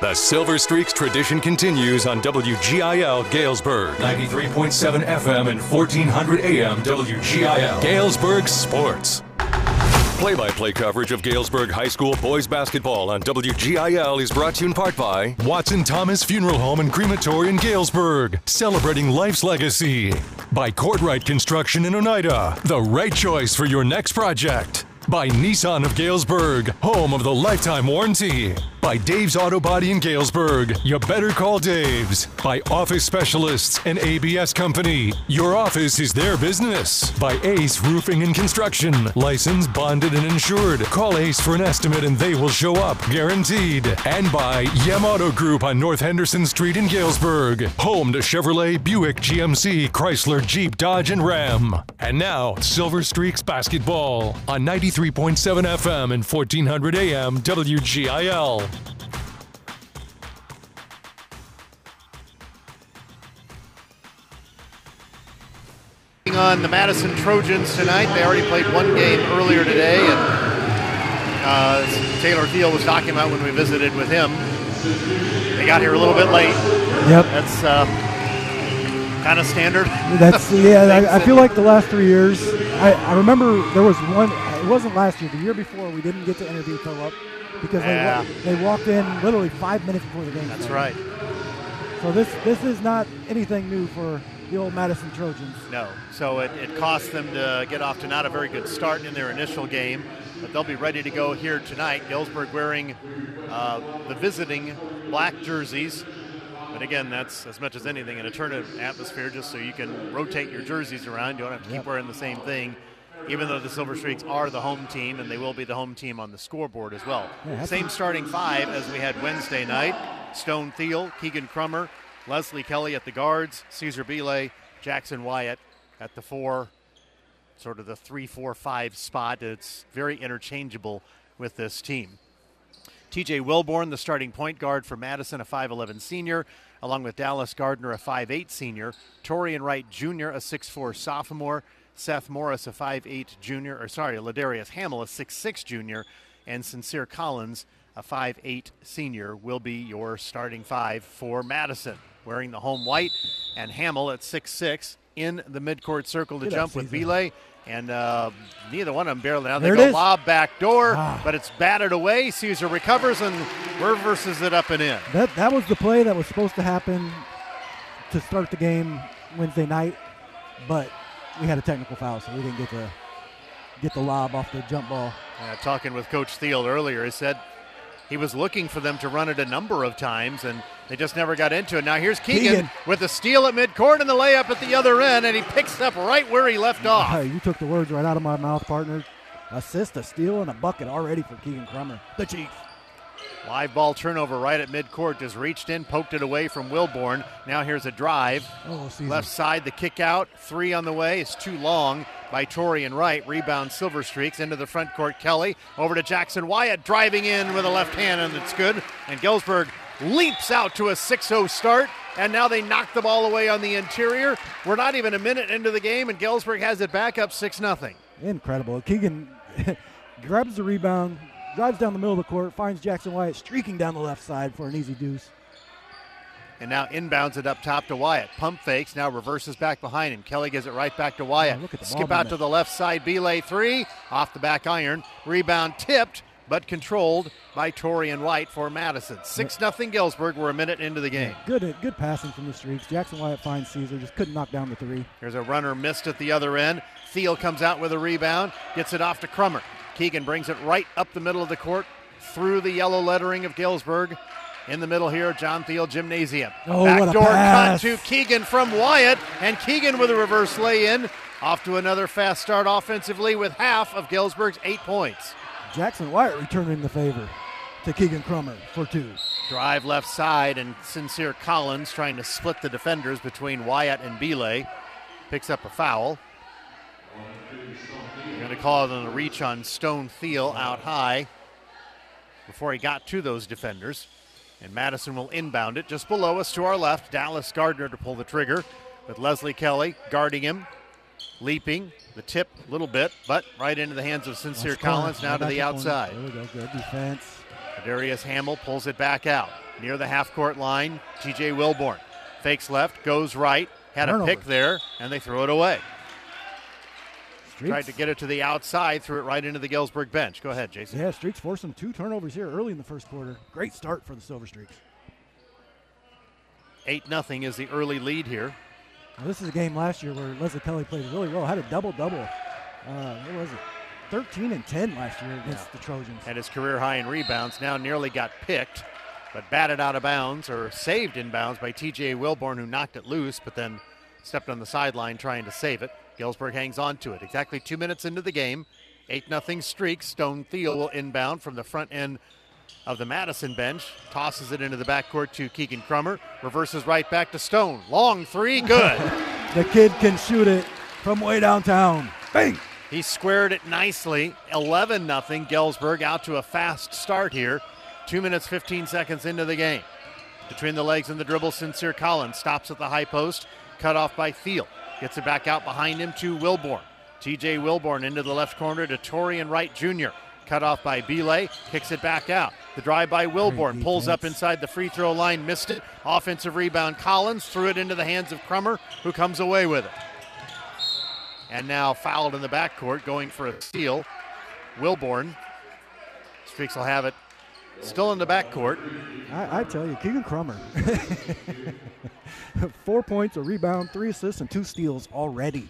The Silver Streaks tradition continues on WGIL Galesburg, 93.7 FM and 1400 AM WGIL. Galesburg Sports. Play-by-play coverage of Galesburg High School boys basketball on WGIL is brought to you in part by Watson Thomas Funeral Home and Crematory in Galesburg, celebrating life's legacy. By Courtright Construction in Oneida, the right choice for your next project. By Nissan of Galesburg, home of the lifetime warranty. By Dave's Auto Body in Galesburg, you better call Dave's. By Office Specialists and ABS Company, your office is their business. By Ace Roofing and Construction, licensed, bonded, and insured. Call Ace for an estimate and they will show up, guaranteed. And by Yem Auto Group on North Henderson Street in Galesburg, home to Chevrolet, Buick, GMC, Chrysler, Jeep, Dodge, and Ram. And now, Silver Streaks basketball on 93.7 FM and 1400 AM WGIL. On the Madison Trojans tonight. They already played one game earlier today, and Taylor Thiel was talking about when we visited with him. They got here a little bit late. Yep. That's kind of standard. That's I feel like the last 3 years. I remember there was one. It wasn't last year. The year before, we didn't get to interview Philip because they walked in literally 5 minutes before the game started. That's right. So this is not anything new for the old Madison Trojans. No. So it cost them to get off to not a very good start in their initial game, but they'll be ready to go here tonight. Galesburg wearing the visiting black jerseys. But again, that's as much as anything in a tournament atmosphere, just so you can rotate your jerseys around. You don't have to keep wearing the same thing, even though the Silver Streaks are the home team, and they will be the home team on the scoreboard as well. Same starting five as we had Wednesday night. Stone Thiel, Keegan Crummer, Leslie Kelly at the guards, Caesar Belay, Jackson Wyatt at the four, sort of the 3-4-5 spot. It's very interchangeable with this team. TJ Wilborn, the starting point guard for Madison, a 5'11 senior, along with Dallas Gardner, a 5'8 senior, Torian Wright Jr., a 6'4 sophomore, Seth Morris, a 5'8 junior, Ladarius Hamill, a 6'6 junior, and Sincere Collins, a 5'8 senior, will be your starting five for Madison. Wearing the home white, and Hamill at 6'6 in the midcourt circle to jump with Belay. And neither one of them barely. Now they go lob back door, but it's batted away. Caesar recovers and reverses it up and in. That was the play that was supposed to happen to start the game Wednesday night, but we had a technical foul, so we didn't get the lob off the jump ball. Talking with Coach Thiel earlier, he said he was looking for them to run it a number of times, and they just never got into it. Now here's Keegan with the steal at midcourt and the layup at the other end, and he picks up right where he left off. You took the words right out of my mouth, partner. Assist, a steal, and a bucket already for Keegan Crummer, the Chief. Live ball turnover right at midcourt, just reached in, poked it away from Wilborn. Now here's a drive. Left side, the kick out. Three on the way. It's too long by Torian Wright. Rebound Silver Streaks into the front court. Kelly over to Jackson Wyatt, driving in with a left hand, and it's good. And Galesburg leaps out to a 6-0 start, and now they knock the ball away on the interior. We're not even a minute into the game, and Galesburg has it back up 6-0. Incredible. Keegan grabs the rebound, drives down the middle of the court, finds Jackson Wyatt streaking down the left side for an easy deuce. And now inbounds it up top to Wyatt. Pump fakes, now reverses back behind him. Kelly gives it right back to Wyatt. Skip out to the left side, Belay three, off the back iron. Rebound tipped, but controlled by Torian Wright for Madison. 6-0 Galesburg. We're a minute into the game. Good passing from the Streaks. Jackson Wyatt finds Caesar, just couldn't knock down the three. There's a runner missed at the other end. Thiel comes out with a rebound, gets it off to Crummer. Keegan brings it right up the middle of the court through the yellow lettering of Galesburg. In the middle here, John Thiel Gymnasium. Backdoor cut to Keegan from Wyatt, and Keegan with a reverse lay-in. Off to another fast start offensively with half of Galesburg's 8 points. Jackson Wyatt returning the favor to Keegan Crummer for two. Drive left side, and Sincere Collins trying to split the defenders between Wyatt and Belay. Picks up a foul. They're going to call it on a reach on Stone Thiel out high before he got to those defenders. And Madison will inbound it just below us to our left. Dallas Gardner to pull the trigger with Leslie Kelly guarding him, leaping. The tip a little bit, but right into the hands of Sincere Collins, now to the outside. There we go, good defense. Darius Hamill pulls it back out. near the half-court line. TJ Wilborn fakes left, goes right, had a pick there, and they throw it away. Streaks. Tried to get it to the outside, threw it right into the Galesburg bench. Go ahead, Jason. Yeah, Streaks forced them 2 turnovers here early in the first quarter. Great start for the Silver Streaks. 8-0 is the early lead here. Now, this is a game last year where Leslie Kelly played really well. Had a double-double. What was it? 13 and 10 last year against the Trojans. Had his career high in rebounds. Now nearly got picked, but batted out of bounds or saved in bounds by TJ Wilborn, who knocked it loose, but then stepped on the sideline trying to save it. Galesburg hangs on to it. Exactly 2 minutes into the game. 8-0 streak. Stone Thiel will inbound from the front end of the Madison bench. Tosses it into the backcourt to Keegan Crummer. Reverses right back to Stone. Long three, good. The kid can shoot it from way downtown. Bang! He squared it nicely. 11-0. Galesburg out to a fast start here. 2 minutes, 15 seconds into the game. Between the legs and the dribble, Sincere Collins stops at the high post. Cut off by Thiel. Gets it back out behind him to Wilborn. TJ Wilborn into the left corner to Torian Wright Jr. Cut off by Belay. Kicks it back out. The drive by Wilborn. Pulls up inside the free throw line. Missed it. Offensive rebound. Collins threw it into the hands of Crummer, who comes away with it. And now fouled in the backcourt, going for a steal. Wilborn. Streaks will have it still in the backcourt. I tell you, Keegan Crummer. 4 points, a rebound, 3 assists, and 2 steals already.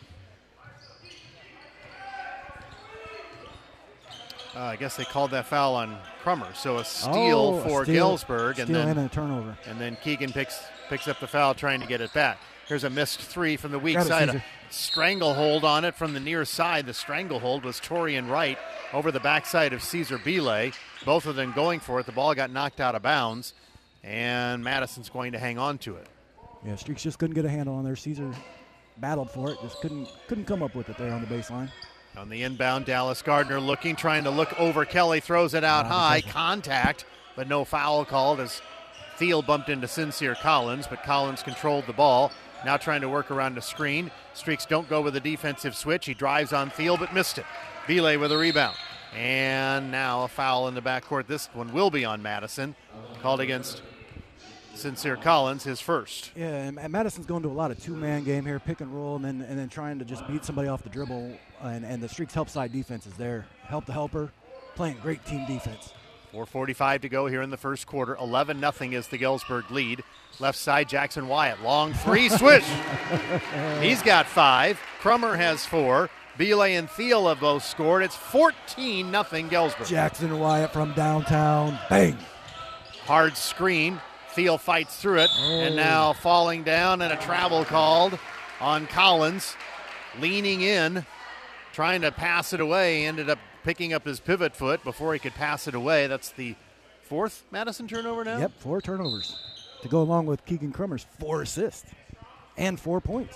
I guess they called that foul on Crummer. So a steal for Galesburg. And a turnover. And then Keegan picks up the foul, trying to get it back. Here's a missed three from the weak side. A stranglehold on it from the near side. The stranglehold was Torian Wright over the backside of Caesar Belay. Both of them going for it. The ball got knocked out of bounds, and Madison's going to hang on to it. Yeah, Streaks just couldn't get a handle on there. Caesar battled for it, just couldn't come up with it there on the baseline. On the inbound, Dallas Gardner trying to look over Kelly, throws it out high. Contact, but no foul called as Thiel bumped into Sincere Collins, but Collins controlled the ball. Now trying to work around the screen. Streaks don't go with a defensive switch. He drives on Thiel, but missed it. Belay with a rebound. And now a foul in the backcourt. This one will be on Madison. Called against Sincere Collins, his first. Yeah, and Madison's going to a lot of two-man game here, pick and roll, and then trying to just beat somebody off the dribble. And the Streaks help side defense is there. Help the helper, playing great team defense. 4:45 to go here in the first quarter. 11-0 is the Galesburg lead. Left side, Jackson Wyatt. Long three, swish. He's got 5. Crummer has 4. Belay and Thiel have both scored. It's 14-0 Galesburg. Jackson Wyatt from downtown. Bang. Hard screen. Thiel fights through it. And now falling down and a travel called on Collins. Leaning in, trying to pass it away. Ended up picking up his pivot foot before he could pass it away. That's the 4th Madison turnover now? Yep, 4 turnovers to go along with Keegan Crummer's 4 assists and 4 points.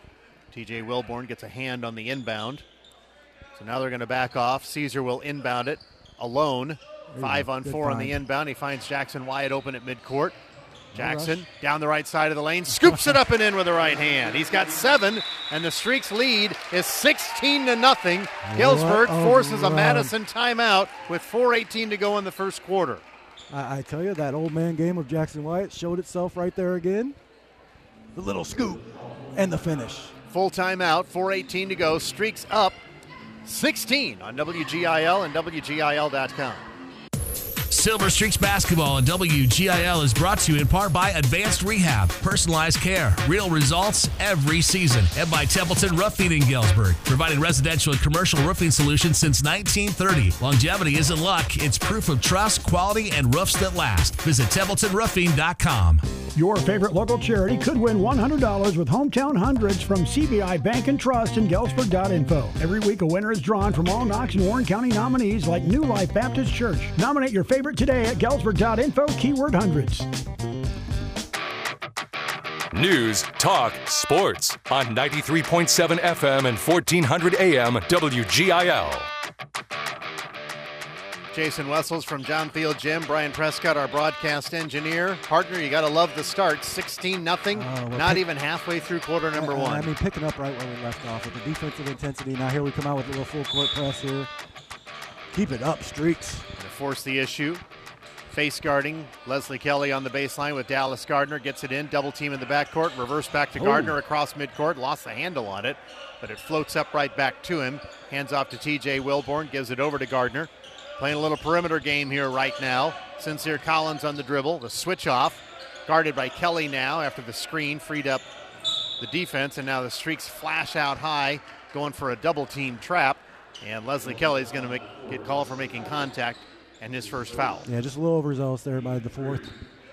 TJ Wilborn gets a hand on the inbound. So now they're going to back off. Caesar will inbound it alone. 5 on 4 on the inbound. He finds Jackson Wyatt open at midcourt. Jackson down the right side of the lane, scoops it up and in with the right hand. He's got 7, and the Streaks' lead is 16-0. Galesburg forces a Madison timeout with 4:18 to go in the first quarter. I tell you, that old man game of Jackson Wyatt showed itself right there again. The little scoop and the finish. Full timeout, 4:18 to go. Streaks up 16 on WGIL and WGIL.com. Silver Streaks basketball and WGIL is brought to you in part by Advanced Rehab, personalized care, real results every season, and by Templeton Roofing in Galesburg, providing residential and commercial roofing solutions since 1930. Longevity isn't luck, it's proof of trust, quality, and roofs that last. Visit TempletonRoofing.com. Your favorite local charity could win $100 with Hometown Hundreds from CBI Bank and Trust in Galesburg.info. Every week, a winner is drawn from all Knox and Warren County nominees like New Life Baptist Church. Nominate your favorite today at Galesburg.info, keyword hundreds. News, talk, sports on 93.7 FM and 1400 AM WGIL. Jason Wessels from John Field Gym. Brian Prescott, our broadcast engineer. Partner, you got to love the start. 16-0. Not even halfway through quarter number 1. I mean, picking up right where we left off with the defensive intensity. Now here we come out with a little full court press here. Keep it up, Streaks. To force the issue. Face guarding Leslie Kelly on the baseline with Dallas Gardner. Gets it in, double team in the backcourt. Reverse back to Gardner across midcourt. Lost the handle on it, but it floats up right back to him. Hands off to TJ Wilborn. Gives it over to Gardner. Playing a little perimeter game here right now. Sincere Collins on the dribble. The switch off. Guarded by Kelly now after the screen freed up the defense. And now the Streaks flash out high, going for a double team trap. And Leslie Kelly is going to get called for making contact and his first foul. Yeah, just a little overzealous there by the fourth.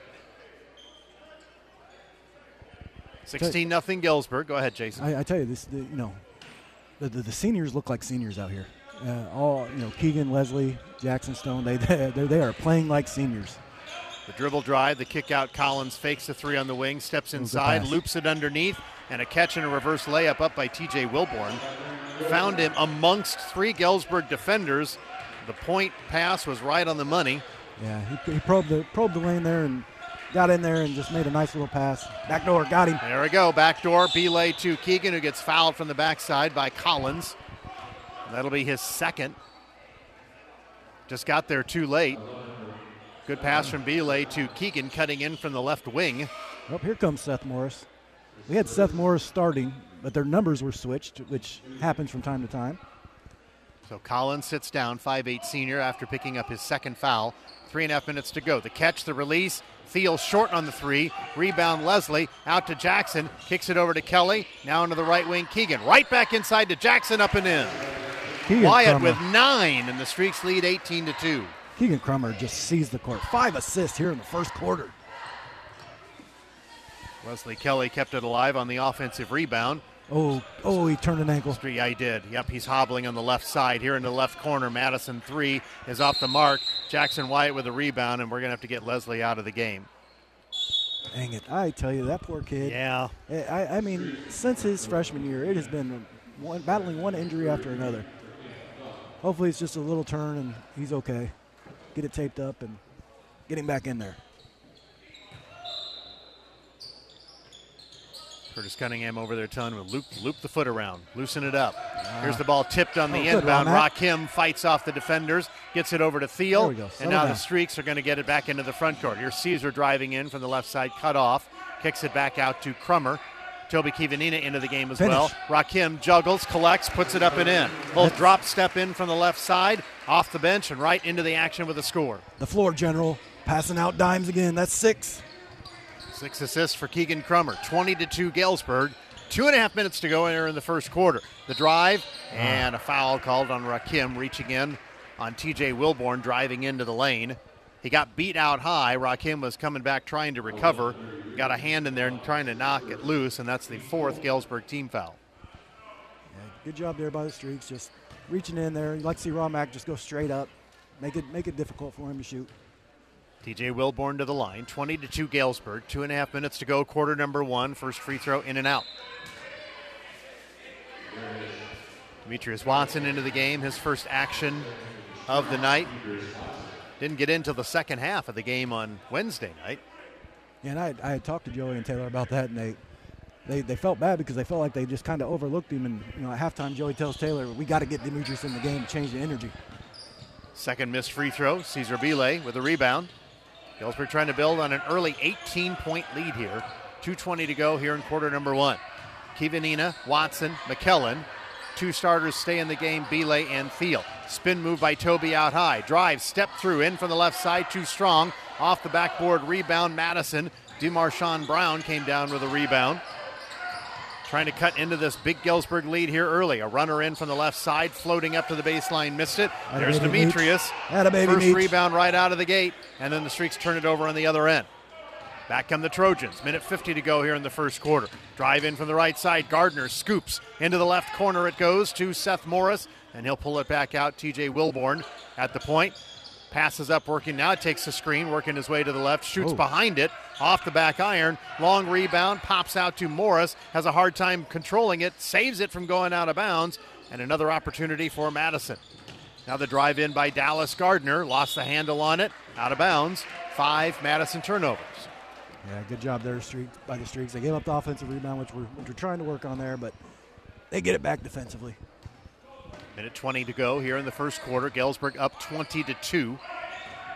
16-0 Galesburg. Go ahead, Jason. I tell you, the seniors look like seniors out here. Keegan, Leslie, Jackson Stone, they are playing like seniors. The dribble drive, the kick out. Collins fakes the three on the wing, steps inside, loops it underneath, and a catch and a reverse layup up by TJ Wilborn. Found him amongst three Galesburg defenders. The point pass was right on the money. Yeah, he probed the lane there and got in there and just made a nice little pass. Backdoor, got him. There we go, backdoor, Belay to Keegan, who gets fouled from the backside by Collins. That'll be his second. Just got there too late. Good pass from Belay to Keegan, cutting in from the left wing. Oh, here comes Seth Morris. We had Seth Morris starting, but their numbers were switched, which happens from time to time. So Collins sits down, 5'8" senior, after picking up his second foul. 3.5 minutes to go. The catch, the release. Thiel short on the three. Rebound Leslie. Out to Jackson. Kicks it over to Kelly. Now into the right wing. Keegan right back inside to Jackson, up and in. Keegan Wyatt Crummer with 9, and the Streaks lead 18-2. Keegan Crummer just seized the court. 5 assists here in the first quarter. Leslie Kelly kept it alive on the offensive rebound. Oh, he turned an ankle. Yeah, he did. Yep, he's hobbling on the left side. Here in the left corner, Madison 3 is off the mark. Jackson Wyatt with a rebound, and we're going to have to get Leslie out of the game. Dang it. I tell you, that poor kid. Yeah. I mean, since his freshman year, it has been battling one injury after another. Hopefully it's just a little turn and he's okay. Get it taped up and get him back in there. Curtis Cunningham over there telling him to loop the foot around, loosen it up. Here's the ball tipped on the inbound. Rakim fights off the defenders, gets it over to Thiel, and now the Streaks are going to get it back into the front court. Here's Caesar driving in from the left side, cut off, kicks it back out to Crummer. Toby Kivanina into the game as well. Rakim juggles, collects, puts it up and in. Both drop step in from the left side, off the bench, and right into the action with a score. The floor general passing out dimes again. That's 6. 6 assists for Keegan Crummer. 20-2 Galesburg. 2.5 minutes to go here in the first quarter. The drive and a foul called on Rakim, reaching in on TJ Wilborn, driving into the lane. He got beat out high. Rakim was coming back trying to recover. Got a hand in there and trying to knock it loose, and that's the 4th Galesburg team foul. Yeah, good job there by the Streaks, just reaching in there. You'd like to see Romack just go straight up, make it difficult for him to shoot. TJ Wilborn to the line, 20-2 Galesburg. 2.5 minutes to go, quarter number 1. First free throw in and out. Demetrius Watson into the game, his first action of the night. Didn't get into the second half of the game on Wednesday night. Yeah, and I had talked to Joey and Taylor about that, and they felt bad because they felt like they just kind of overlooked him. And at halftime, Joey tells Taylor, "We got to get Demetrius in the game to change the energy." Second missed free throw. Caesar Belay with a rebound. Galesburg trying to build on an early 18-point lead here. 2:20 to go here in quarter number 1. Kivanina, Watson, McKellen. 2 starters stay in the game, Belay and Thiel. Spin move by Toby out high. Drive, step through, in from the left side, too strong. Off the backboard, rebound, Madison. DeMarshawn Brown came down with a rebound. Trying to cut into this big Galesburg lead here early. A runner in from the left side, floating up to the baseline, missed it. There's Demetrius. First rebound right out of the gate, and then the Streaks turn it over on the other end. Back come the Trojans. Minute 50 to go here in the first quarter. Drive in from the right side. Gardner scoops into the left corner. It goes to Seth Morris, and he'll pull it back out. TJ Wilborn at the point. Passes up, working now. It takes the screen, working his way to the left. Shoots behind it, off the back iron. Long rebound, pops out to Morris. Has a hard time controlling it. Saves it from going out of bounds. And another opportunity for Madison. Now the drive in by Dallas Gardner. Lost the handle on it. Out of bounds. 5 Madison turnovers. Yeah, good job there by the Streaks. They gave up the offensive rebound, which we're trying to work on there, but they get it back defensively. Minute 20 to go here in the first quarter. Galesburg up 20-2. Here's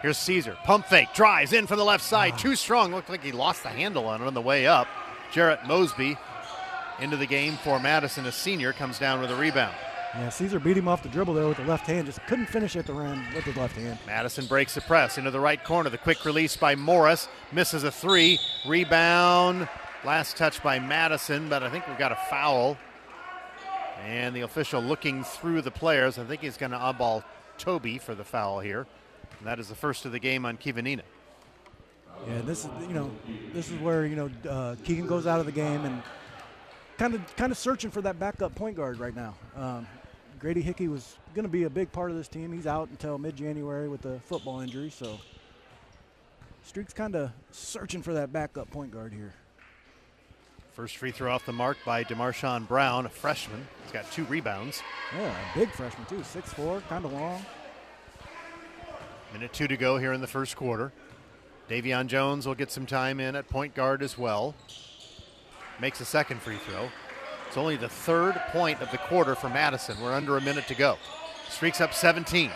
Here's Caesar. Pump fake. Drives in from the left side. Too strong. Looked like he lost the handle on it on the way up. Jarrett Mosby into the game for Madison, a senior, comes down with a rebound. Yeah, Caesar beat him off the dribble there with the left hand. Just couldn't finish at the rim with his left hand. Madison breaks the press into the right corner. The quick release by Morris. Misses a three. Rebound. Last touch by Madison, but I think we've got a foul. And the official looking through the players. I think he's going to eyeball Toby for the foul here. And that is the first of the game on Kivanina. Yeah, this is where Keegan goes out of the game and kind of searching for that backup point guard right now. Grady Hickey was going to be a big part of this team. He's out until mid-January with a football injury, so Streak's kind of searching for that backup point guard here. First free throw off the mark by DeMarshawn Brown, a freshman. He's got 2 rebounds. Yeah, a big freshman too, 6'4", kind of long. Minute 2 to go here in the first quarter. Davion Jones will get some time in at point guard as well. Makes a second free throw. It's only the 3rd point of the quarter for Madison. We're under a minute to go. Streaks up 17.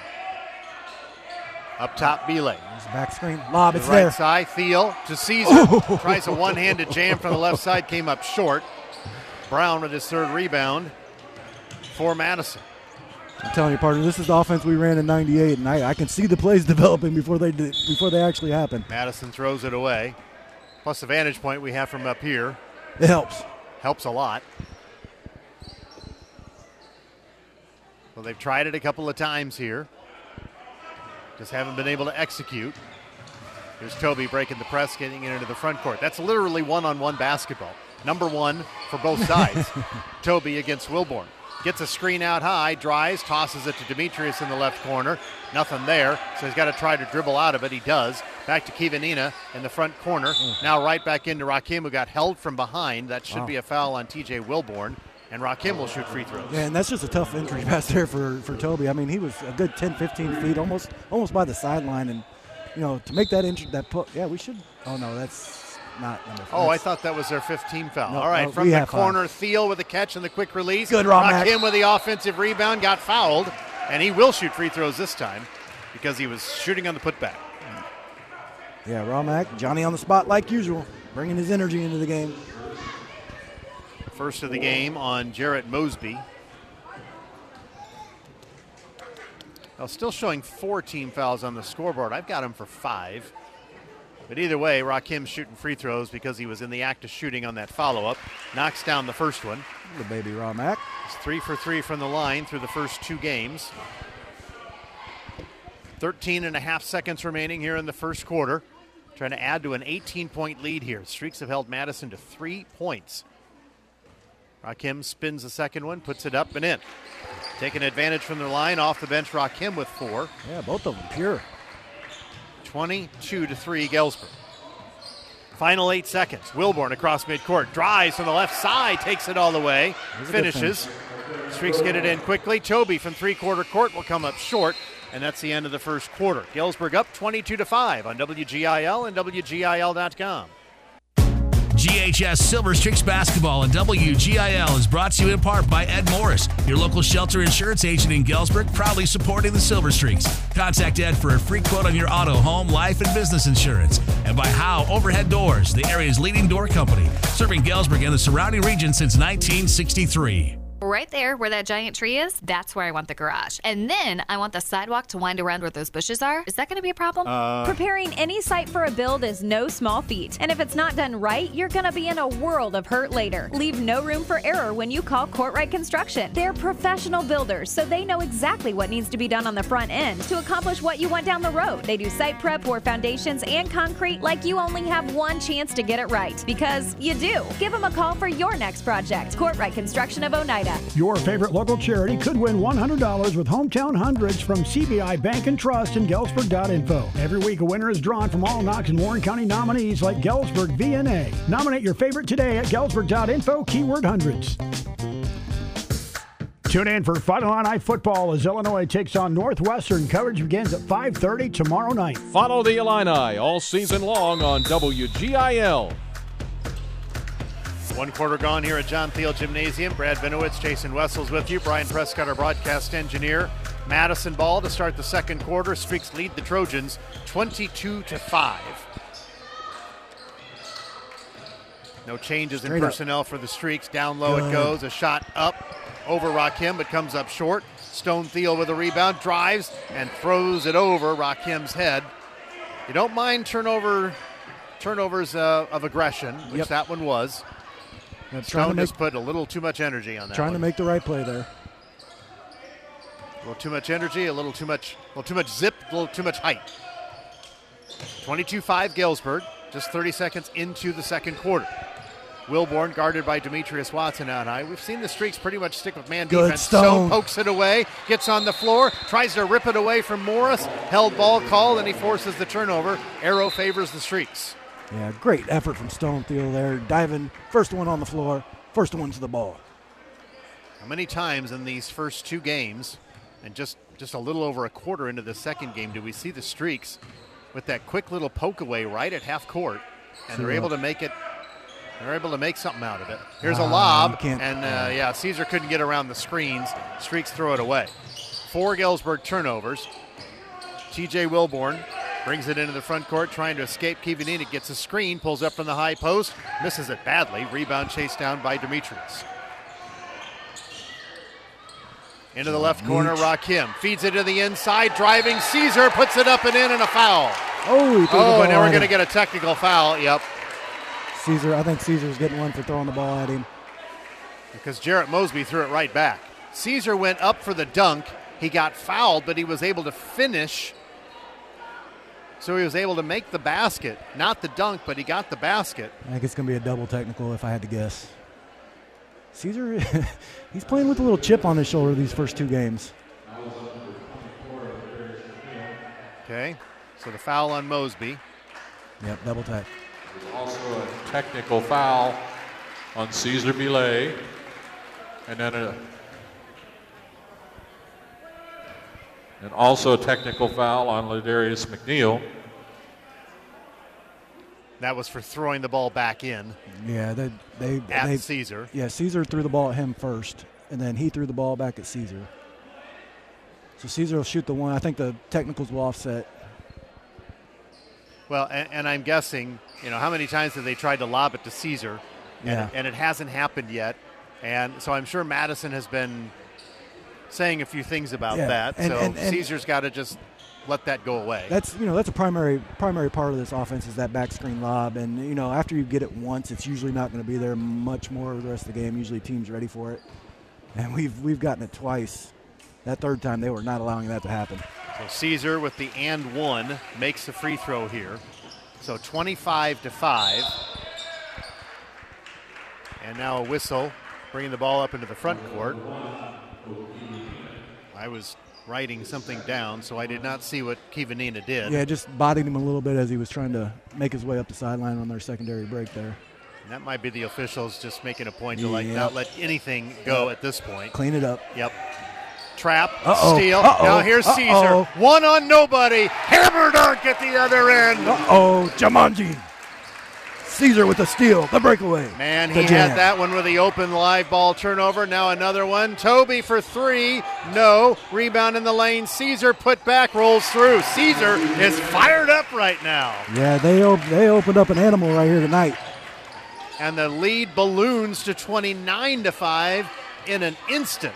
Up top, Belay. There's a back screen. Lob, it's the right there. side, Thiel to Caesar. Tries a one-handed jam from the left side, came up short. Brown with his 3rd rebound for Madison. I'm telling you, partner, this is the offense we ran in '98, and I can see the plays developing before they actually happen. Madison throws it away. Plus the vantage point we have from up here. It helps. Helps a lot. Well, they've tried it a couple of times here. Just haven't been able to execute. Here's Toby breaking the press, getting it into the front court. That's literally one-on-one basketball. Number 1 for both sides. Toby against Wilborn. Gets a screen out high, drives, tosses it to Demetrius in the left corner. Nothing there, so he's got to try to dribble out of it. He does. Back to Kivanina in the front corner. Now right back into Rakim, who got held from behind. That should be a foul on TJ Wilborn. And Rakim will shoot free throws. Yeah, and that's just a tough entry pass there for Toby. I mean, he was a good 10, 15 feet, almost by the sideline. And, to make that entry, we should. Oh, no, that's not number 5. Oh, I thought that was their 15th foul. No, all right, no, from the 5. corner, Thiel with a catch and the quick release. Good, Rakim. Rakim with the offensive rebound, got fouled. And he will shoot free throws this time because he was shooting on the putback. Yeah, Ramak, Johnny on the spot like usual, bringing his energy into the game. First of the game on Jarrett Mosby. Well, still showing 4 team fouls on the scoreboard. I've got him for 5. But either way, Rakim's shooting free throws because he was in the act of shooting on that follow-up. Knocks down the first one. The baby Ramak. He's 3 for 3 from the line through the first 2 games. 13.5 seconds remaining here in the first quarter. Trying to add to an 18-point lead here. Streaks have held Madison to 3 points. Rakim spins the second one, puts it up and in. Taking advantage from the line, off the bench, Rakim with 4. Yeah, both of them pure. 22-3 Galesburg. Final 8 seconds. Wilborn across midcourt, drives from the left side, takes it all the way, finishes. Streaks get it in quickly. Toby from 3-quarter court will come up short, and that's the end of the first quarter. Galesburg up 22-5 on WGIL and WGIL.com. GHS Silver Streaks Basketball and WGIL is brought to you in part by Ed Morris, your local shelter insurance agent in Galesburg, proudly supporting the Silver Streaks. Contact Ed for a free quote on your auto, home, life, and business insurance. And by Howe Overhead Doors, the area's leading door company, serving Galesburg and the surrounding region since 1963. Right there where that giant tree is, that's where I want the garage. And then I want the sidewalk to wind around where those bushes are. Is that going to be a problem? Preparing any site for a build is no small feat. And if it's not done right, you're going to be in a world of hurt later. Leave no room for error when you call Courtright Construction. They're professional builders, so they know exactly what needs to be done on the front end to accomplish what you want down the road. They do site prep, pour foundations, and concrete like you only have one chance to get it right. Because you do. Give them a call for your next project. Courtright Construction of Oneida. Your favorite local charity could win $100 with Hometown Hundreds from CBI Bank and Trust and Galesburg.info. Every week, a winner is drawn from all Knox and Warren County nominees like Galesburg VNA. Nominate your favorite today at Galesburg.info, keyword hundreds. Tune in for Final Illini football as Illinois takes on Northwestern. Coverage begins at 5:30 tomorrow night. Follow the Illini all season long on WGIL. 1 quarter gone here at John Thiel Gymnasium. Brad Benowitz, Jason Wessels with you. Brian Prescott, our broadcast engineer. Madison ball to start the second quarter. Streaks lead the Trojans 22-5. No changes in personnel for the Streaks. Down low it goes. A shot up over Rakim, but comes up short. Stone Thiel with a rebound, drives and throws it over Rakim's head. You don't mind turnovers of aggression, which that one was. Stone just put a little too much energy on that. Trying to make the right play there. A little too much energy, a little too much zip, a little too much height. 22-5 Galesburg, just 30 seconds into the second quarter. Wilborn guarded by Demetrius Watson out high. We've seen the Streaks pretty much stick with man defense. Stone pokes it away, gets on the floor, tries to rip it away from Morris. Held ball called, and he forces the turnover. Arrow favors the Streaks. Yeah, great effort from Stone Thiel there. Diving, first one on the floor, first one to the ball. How many times in these first two games, and just a little over a quarter into the second game, do we see the Streaks with that quick little poke away right at half court, and they're able to make it. They're able to make something out of it. Here's a lob, and Caesar couldn't get around the screens. Streaks throw it away. 4 Galesburg turnovers. TJ Wilborn brings it into the front court, trying to escape Kivanina. Gets a screen, pulls up from the high post, misses it badly. Rebound chased down by Demetrius. Into the left corner, Rakim feeds it to the inside, driving. Caesar puts it up and in, and a foul. And now we're going to get a technical foul. Yep. I think Caesar's getting one for throwing the ball at him. Because Jarrett Mosby threw it right back. Caesar went up for the dunk. He got fouled, but he was able to finish. So he was able to make the basket. Not the dunk, but he got the basket. I think it's going to be a double technical if I had to guess. Caesar, he's playing with a little chip on his shoulder these first two games. Okay, so the foul on Mosby. Yep, double tech. Also a technical foul on Caesar Millet. And then also a technical foul on Ladarius McNeil. That was for throwing the ball back in. Yeah, they Caesar. Yeah, Caesar threw the ball at him first, and then he threw the ball back at Caesar. So Caesar will shoot the one. I think the technicals will offset. Well, and I'm guessing, how many times have they tried to lob it to Caesar, and it hasn't happened yet. And so I'm sure Madison has been saying a few things about that. And Caesar's got to just let that go away. That's a primary part of this offense is that back screen lob. And, after you get it once, it's usually not going to be there much more the rest of the game. Usually team's ready for it. And we've gotten it twice. That third time they were not allowing that to happen. So Caesar with the and one makes the free throw here. So 25-5. And now a whistle, bringing the ball up into the front court. I was writing something down, so I did not see what Kivanina did. Yeah, just bodied him a little bit as he was trying to make his way up the sideline on their secondary break there. And that might be the officials just making a point to not let anything go at this point. Clean it up. Yep. Trap, steal. Now here's Caesar. One on nobody. Hammer dunk at the other end. Jumanji. Caesar with the steal, the breakaway. Man, he had that one with the open live ball turnover. Now another one. Toby for three. No. Rebound in the lane. Caesar put back, rolls through. Caesar is fired up right now. Yeah, they opened up an animal right here tonight. And the lead balloons to 29-5 in an instant.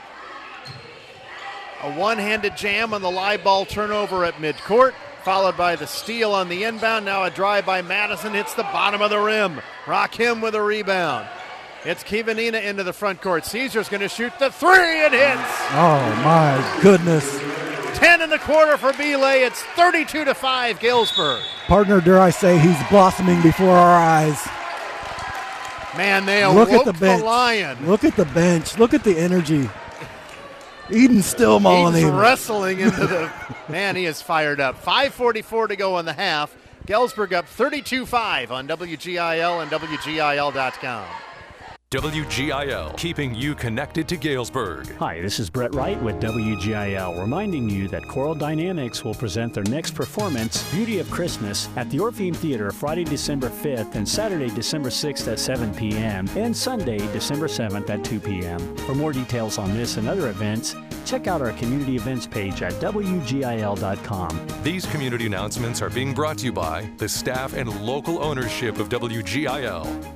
A one-handed jam on the live ball turnover at midcourt, followed by the steal on the inbound. Now a drive by Madison hits the bottom of the rim. Rakim with a rebound. It's Kivanina into the front court. Caesar's going to shoot the three and hits. Oh, my goodness. 10 in the quarter for Belay. It's 32-5 Galesburg. Partner, dare I say, he's blossoming before our eyes. Man, they awoke the lion. Look at the bench. Look at the energy. Eden still mauling him. He's wrestling into the – man, he is fired up. 5:44 to go in the half. Galesburg up 32-5 on WGIL and WGIL.com. WGIL, keeping you connected to Galesburg. Hi, this is Brett Wright with WGIL, reminding you that Choral Dynamics will present their next performance, Beauty of Christmas, at the Orpheum Theater Friday, December 5th and Saturday, December 6th at 7 p.m. and Sunday, December 7th at 2 p.m. For more details on this and other events, check out our community events page at WGIL.com. These community announcements are being brought to you by the staff and local ownership of WGIL.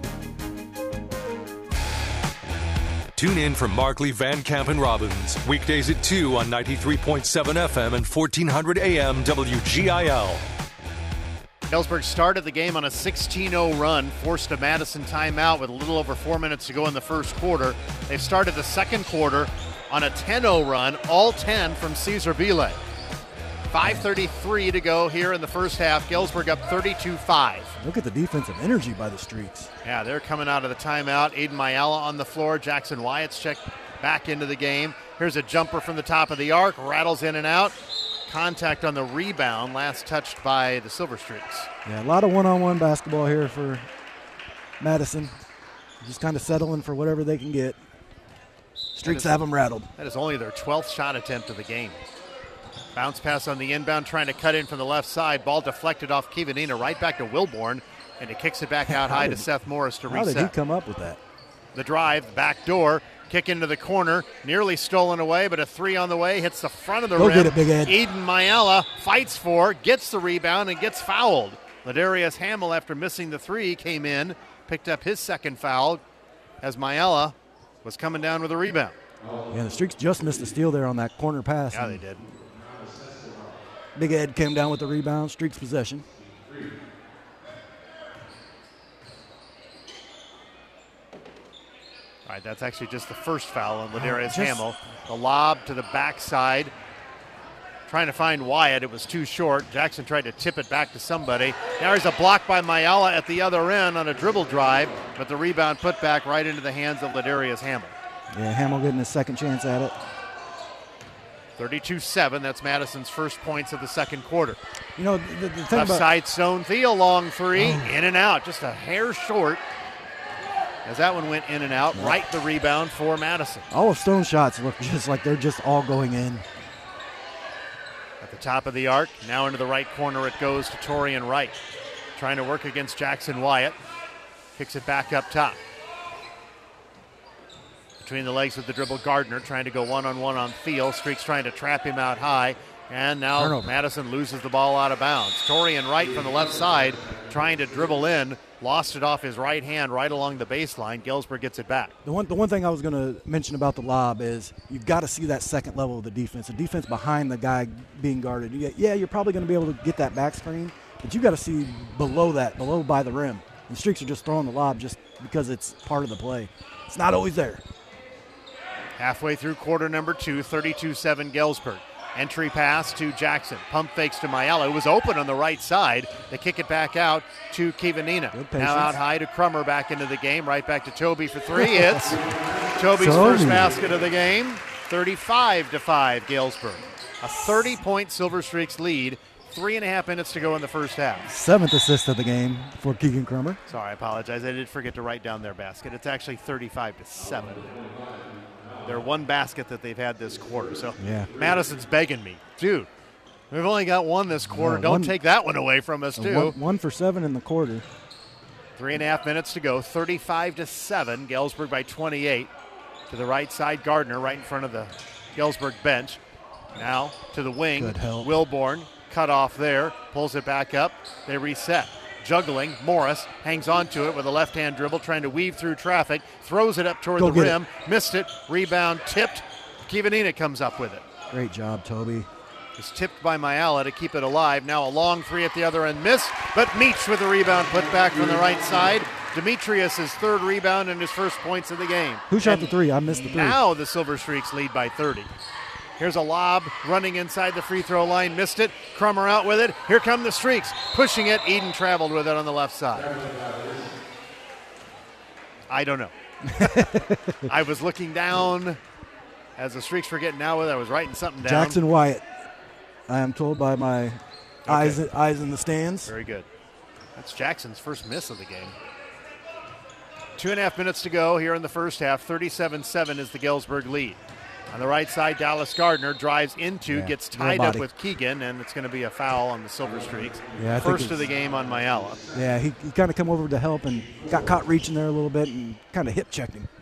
Tune in for Markley, Van Camp, and Robbins, weekdays at 2 on 93.7 FM and 1400 AM WGIL. Galesburg started the game on a 16-0 run, forced a Madison timeout with a little over 4 minutes to go in the first quarter. They've started the second quarter on a 10-0 run, all 10 from Cesar Vile. 5:33 to go here in the first half. Galesburg up 32-5. Look at the defensive energy by the Streaks. Yeah, they're coming out of the timeout. Aiden Mayala on the floor. Jackson Wyatt's checked back into the game. Here's a jumper from the top of the arc. Rattles in and out. Contact on the rebound. Last touched by the Silver Streaks. Yeah, a lot of one-on-one basketball here for Madison. Just kind of settling for whatever they can get. Streaks have them rattled. That is only their 12th shot attempt of the game. Bounce pass on the inbound, trying to cut in from the left side. Ball deflected off Kivanina, right back to Wilborn, and he kicks it back out high to Seth Morris to reset. How did he come up with that? The drive, back door, kick into the corner, nearly stolen away, but a three on the way, hits the front of the rim. Go get it, Big Ed. Eden Mayala fights for, gets the rebound, and gets fouled. Ladarius Hamill, after missing the three, came in, picked up his second foul as Mayala was coming down with a rebound. Yeah, the Streaks just missed the steal there on that corner pass. Yeah, they did. Big Ed came down with the rebound, Streaks possession. All right, that's actually just the first foul on Ladarius Hamill. The lob to the backside, trying to find Wyatt. It was too short. Jackson tried to tip it back to somebody. Now there's a block by Mayala at the other end on a dribble drive, but the rebound put back right into the hands of Ladarius Hamill. Yeah, Hamill getting his second chance at it. 32-7, that's Madison's first points of the second quarter. You know, the thing left about side zone, Theo long three, in and out, just a hair short. As that one went in and out, right the rebound for Madison. all of Stone's shots look just like they're just all going in. At the top of the arc, now into the right corner it goes to Torian Wright. Trying to work against Jackson Wyatt. Kicks it back up top. Between the legs with the dribble, Gardner trying to go one-on-one on Thiel. Streaks trying to trap him out high. And now Turnover. Madison loses the ball out of bounds. Torian Wright from the left side trying to dribble in. Lost it off his right hand right along the baseline. Galesburg gets it back. The one thing I was going to mention about the lob is you've got to see that second level of the defense. The defense behind the guy being guarded. Yeah, you're probably going to be able to get that back screen, but you got to see below that, below by the rim. The Streaks are just throwing the lob just because it's part of the play. It's not always there. Halfway through quarter number 2, 32-7 Galesburg. Entry pass to Jackson. Pump fakes to Mayala, who was open on the right side. They kick it back out to Kivanina. Now out high to Crummer back into the game. Right back to Toby for three. It's Toby's first basket of the game. 35-5 Galesburg. A 30-point Silver Streaks lead. 3.5 minutes to go in the first half. 7th assist of the game for Keegan Crummer. Sorry, I apologize. I did forget to write down their basket. It's actually 35-7. Their one basket that they've had this quarter. So yeah. Madison's begging me, dude, we've only got one this quarter. Don't take that one away from us, too. 1 for 7 in the quarter. 3.5 minutes to go. 35-7. Galesburg by 28. To the right side, Gardner right in front of the Galesburg bench. Now to the wing. Good help. Wilborn cut off there. Pulls it back up. They reset. Juggling, Morris hangs on to it with a left-hand dribble, trying to weave through traffic, throws it up toward the rim, missed it, rebound tipped. Kivanina comes up with it. Great job, Toby. It's tipped by Mayala to keep it alive. Now a long three at the other end, missed, but Meach with the rebound put back from the right side. Demetrius, his third rebound and his first points of the game. Who shot the three? I missed the three. Now the Silver Streaks lead by 30. Here's a lob running inside the free throw line. Missed it. Crummer out with it. Here come the Streaks. Pushing it. Eden traveled with it on the left side. I don't know. I was looking down as the Streaks were getting out with it. I was writing something down. Jackson Wyatt, I am told by my eyes in the stands. Very good. That's Jackson's first miss of the game. 2.5 minutes to go here in the first half. 37-7 is the Galesburg lead. On the right side, Dallas Gardner drives into, gets tied up with Keegan, and it's going to be a foul on the Silver Streaks. Yeah, first of the game on Mayala. Yeah, he kind of come over to help and got caught reaching there a little bit and kind of hip checked him.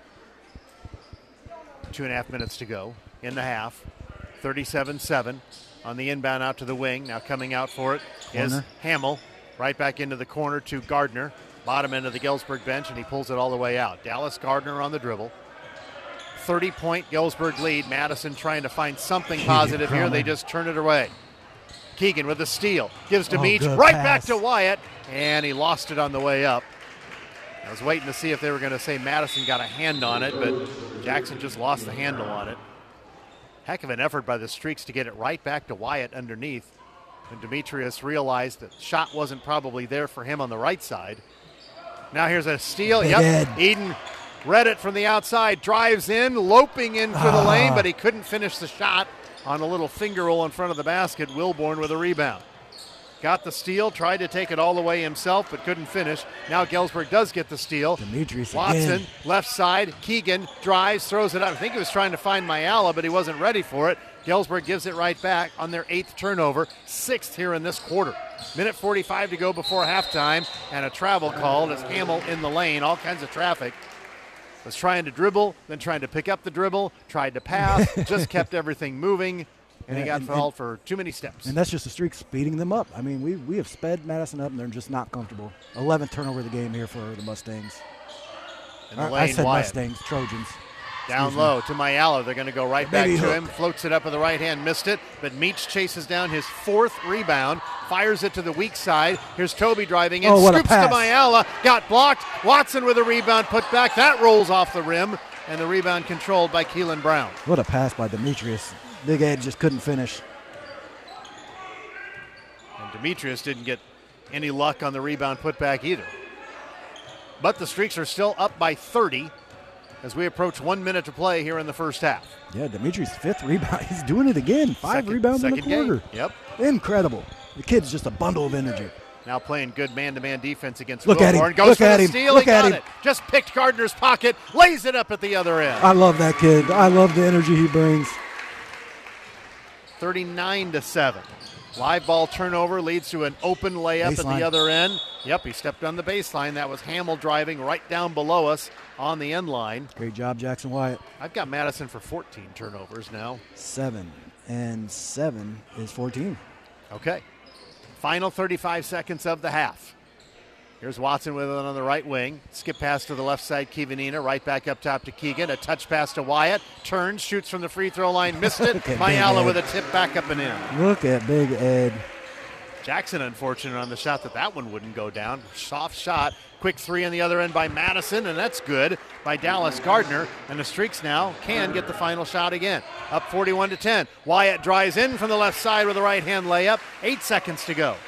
2.5 minutes to go in the half. 37-7 on the inbound out to the wing. Now coming out for it is Hamill. Right back into the corner to Gardner. Bottom end of the Galesburg bench, and he pulls it all the way out. Dallas Gardner on the dribble. 30-point Galesburg lead. Madison trying to find something positive here. They just turn it away. Keegan with a steal. Gives to Meach. Right back to Wyatt. And he lost it on the way up. I was waiting to see if they were going to say Madison got a hand on it, but Jackson just lost the handle on it. Heck of an effort by the Streaks to get it right back to Wyatt underneath. And Demetrius realized that the shot wasn't probably there for him on the right side. Now here's a steal. Eden read it from the outside, drives in, loping into the lane, but he couldn't finish the shot on a little finger roll in front of the basket. Wilborn with a rebound. Got the steal, tried to take it all the way himself, but couldn't finish. Now Galesburg does get the steal. Demetrius Watson, again. left side. Keegan drives, throws it up. I think he was trying to find Mayala, but he wasn't ready for it. Galesburg gives it right back on their 8th turnover, 6th here in this quarter. Minute 45 to go before halftime, and a travel called as Hamill in the lane. All kinds of traffic. Was trying to dribble, then trying to pick up the dribble, tried to pass, just kept everything moving, and he got fouled for too many steps. And that's just the Streaks speeding them up. I mean, we have sped Madison up, and they're just not comfortable. 11th turnover of the game here for the Mustangs. In the lane, I said Wyatt. Mustangs, Trojans. Down low to Mayala. They're going to go right back to him. Floats it up with the right hand. Missed it. But Meach chases down his 4th rebound. Fires it to the weak side. Here's Toby driving in. Scoops to Mayala. Got blocked. Watson with a rebound put back. That rolls off the rim. And the rebound controlled by Keelan Brown. What a pass by Demetrius. Big Ed just couldn't finish. And Demetrius didn't get any luck on the rebound put back either. But the Streaks are still up by 30. As we approach 1 minute to play here in the first half. Yeah, Demetrius' 5th rebound. He's doing it again. 5 rebounds in the quarter. Yep. Incredible. The kid's just a bundle of energy. Now playing good man-to-man defense against Wilborn. Goes Look for at the him. steal. Look he got at him. it. Just picked Gardner's pocket. Lays it up at the other end. I love that kid. I love the energy he brings. 39-7. Live ball turnover leads to an open layup at the other end. Yep, he stepped on the baseline. That was Hamill driving right down below us on the end line. Great job, Jackson Wyatt. I've got Madison for 14 turnovers now. 7, and 7 is 14. Okay. Final 35 seconds of the half. Here's Watson with it on the right wing. Skip pass to the left side, Kivanina. Right back up top to Keegan. A touch pass to Wyatt. Turns, shoots from the free throw line. Missed it. Mayala with a tip back up and in. Look at Big Ed. Jackson unfortunate on the shot that one wouldn't go down. Soft shot. Quick three on the other end by Madison, and that's good by Dallas Gardner. And the Streaks now can get the final shot again. Up 41-10. Wyatt drives in from the left side with a right-hand layup. 8 seconds to go.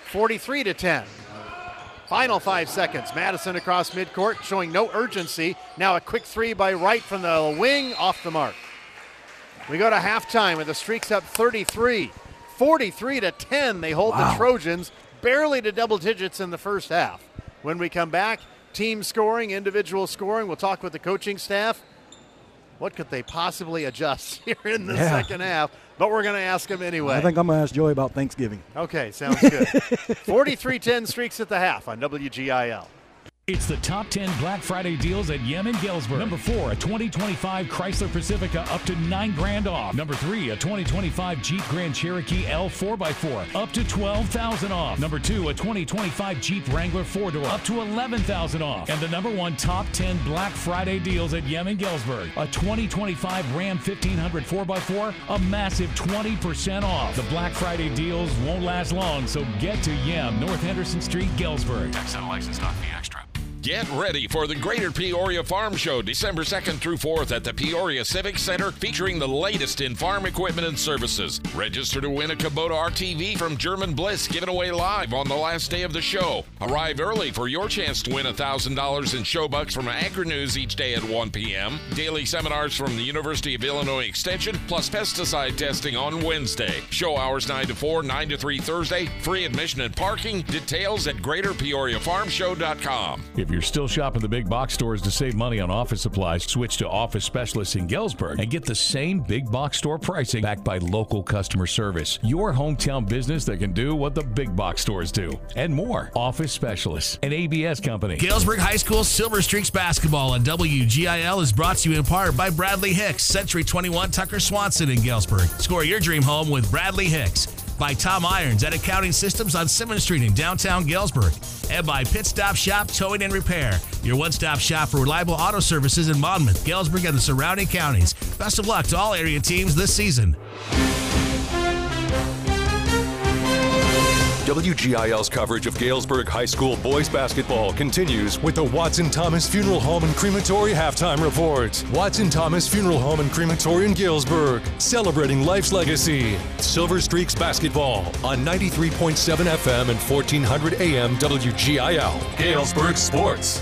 43-10. Final 5 seconds. Madison across midcourt, showing no urgency. Now a quick three by Wright from the wing, off the mark. We go to halftime with the Streaks up 33. 43-10. They hold the Trojans barely to double digits in the first half. When we come back, team scoring, individual scoring. We'll talk with the coaching staff. What could they possibly adjust here in the second half? But we're going to ask them anyway. I think I'm going to ask Joey about Thanksgiving. Okay, sounds good. 43-10 Streaks at the half on WGIL. It's the top 10 Black Friday deals at Yemen Galesburg. Number 4, a 2025 Chrysler Pacifica up to $9,000 off. Number 3, a 2025 Jeep Grand Cherokee L 4x4 up to $12,000 off. Number 2, a 2025 Jeep Wrangler 4-door up to $11,000 off. And the number 1 top 10 Black Friday deals at Yemen Galesburg, a 2025 Ram 1500 4x4, a massive 20% off. The Black Friday deals won't last long, so get to Yem, North Henderson Street, Galesburg. Tax and license not fee extra. Get ready for the Greater Peoria Farm Show December 2nd through 4th at the Peoria Civic Center, featuring the latest in farm equipment and services. Register to win a Kubota RTV from German Bliss, given away live on the last day of the show. Arrive early for your chance to win $1,000 in show bucks from Agri-News each day at 1 p.m. Daily seminars from the University of Illinois Extension, plus pesticide testing on Wednesday. Show hours 9 to 4, 9 to 3 Thursday. Free admission and parking. Details at GreaterPeoriaFarmShow.com. If you're still shopping the big box stores to save money on office supplies, switch to Office Specialists in Galesburg and get the same big box store pricing backed by local customer service. Your hometown business that can do what the big box stores do and more. Office Specialists, an ABS company. Galesburg High School Silver Streaks basketball on WGIL is brought to you in part by Bradley Hicks, Century 21 Tucker Swanson in Galesburg. Score your dream home with Bradley Hicks. By Tom Irons at Accounting Systems on Simmons Street in downtown Galesburg. And by Pit Stop Shop Towing and Repair, your one-stop shop for reliable auto services in Monmouth, Galesburg, and the surrounding counties. Best of luck to all area teams this season. WGIL's coverage of Galesburg High School boys basketball continues with the Watson Thomas Funeral Home and Crematory halftime report. Watson Thomas Funeral Home and Crematory in Galesburg, celebrating life's legacy. Silver Streaks basketball on 93.7 FM and 1400 AM WGIL. Galesburg Sports.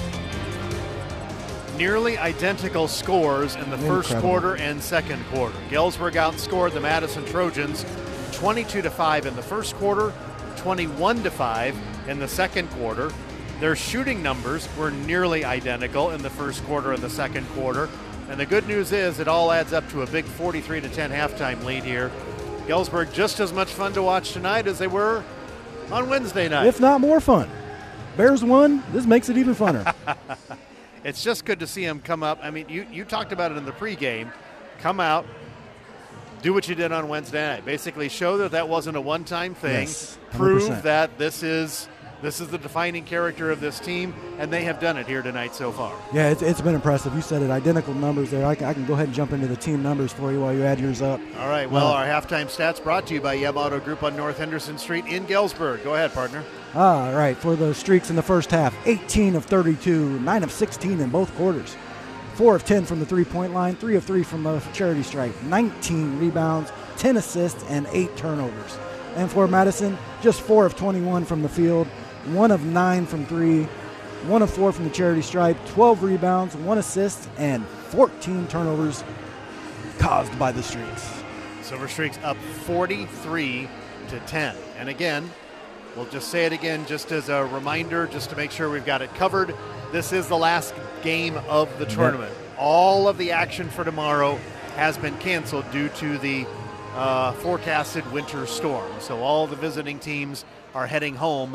Nearly identical scores in the first quarter and second quarter. Galesburg outscored the Madison Trojans 22-5 in the first quarter, 21-5 in the second quarter. Their shooting numbers were nearly identical in the first quarter and the second quarter. And the good news is it all adds up to a big 43-10 halftime lead here. Galesburg just as much fun to watch tonight as they were on Wednesday night. If not more fun. Bears won. This makes it even funner. It's just good to see them come up. I mean, you talked about it in the pregame. Come out, do what you did on Wednesday night. Basically show that wasn't a one-time thing. Yes, prove that this is the defining character of this team, and they have done it here tonight so far. Yeah, it's been impressive. You said it, identical numbers there. I can go ahead and jump into the team numbers for you while you add yours up. All right, well, our halftime stats brought to you by Yeb Auto Group on North Henderson Street in Galesburg. Go ahead, partner. All right, for the Streaks in the first half, 18 of 32, 9 of 16 in both quarters. 4 of 10 from the three-point line, 3 of 3 from the charity stripe, 19 rebounds, 10 assists, and 8 turnovers. And for Madison, just 4 of 21 from the field, 1 of 9 from 3, 1 of 4 from the charity stripe, 12 rebounds, 1 assist, and 14 turnovers caused by the Streaks. Silver Streaks up 43-10. And again, we'll just say it again just as a reminder, just to make sure we've got it covered. This is the last game of the tournament. Yep. All of the action for tomorrow has been canceled due to the forecasted winter storm. So all the visiting teams are heading home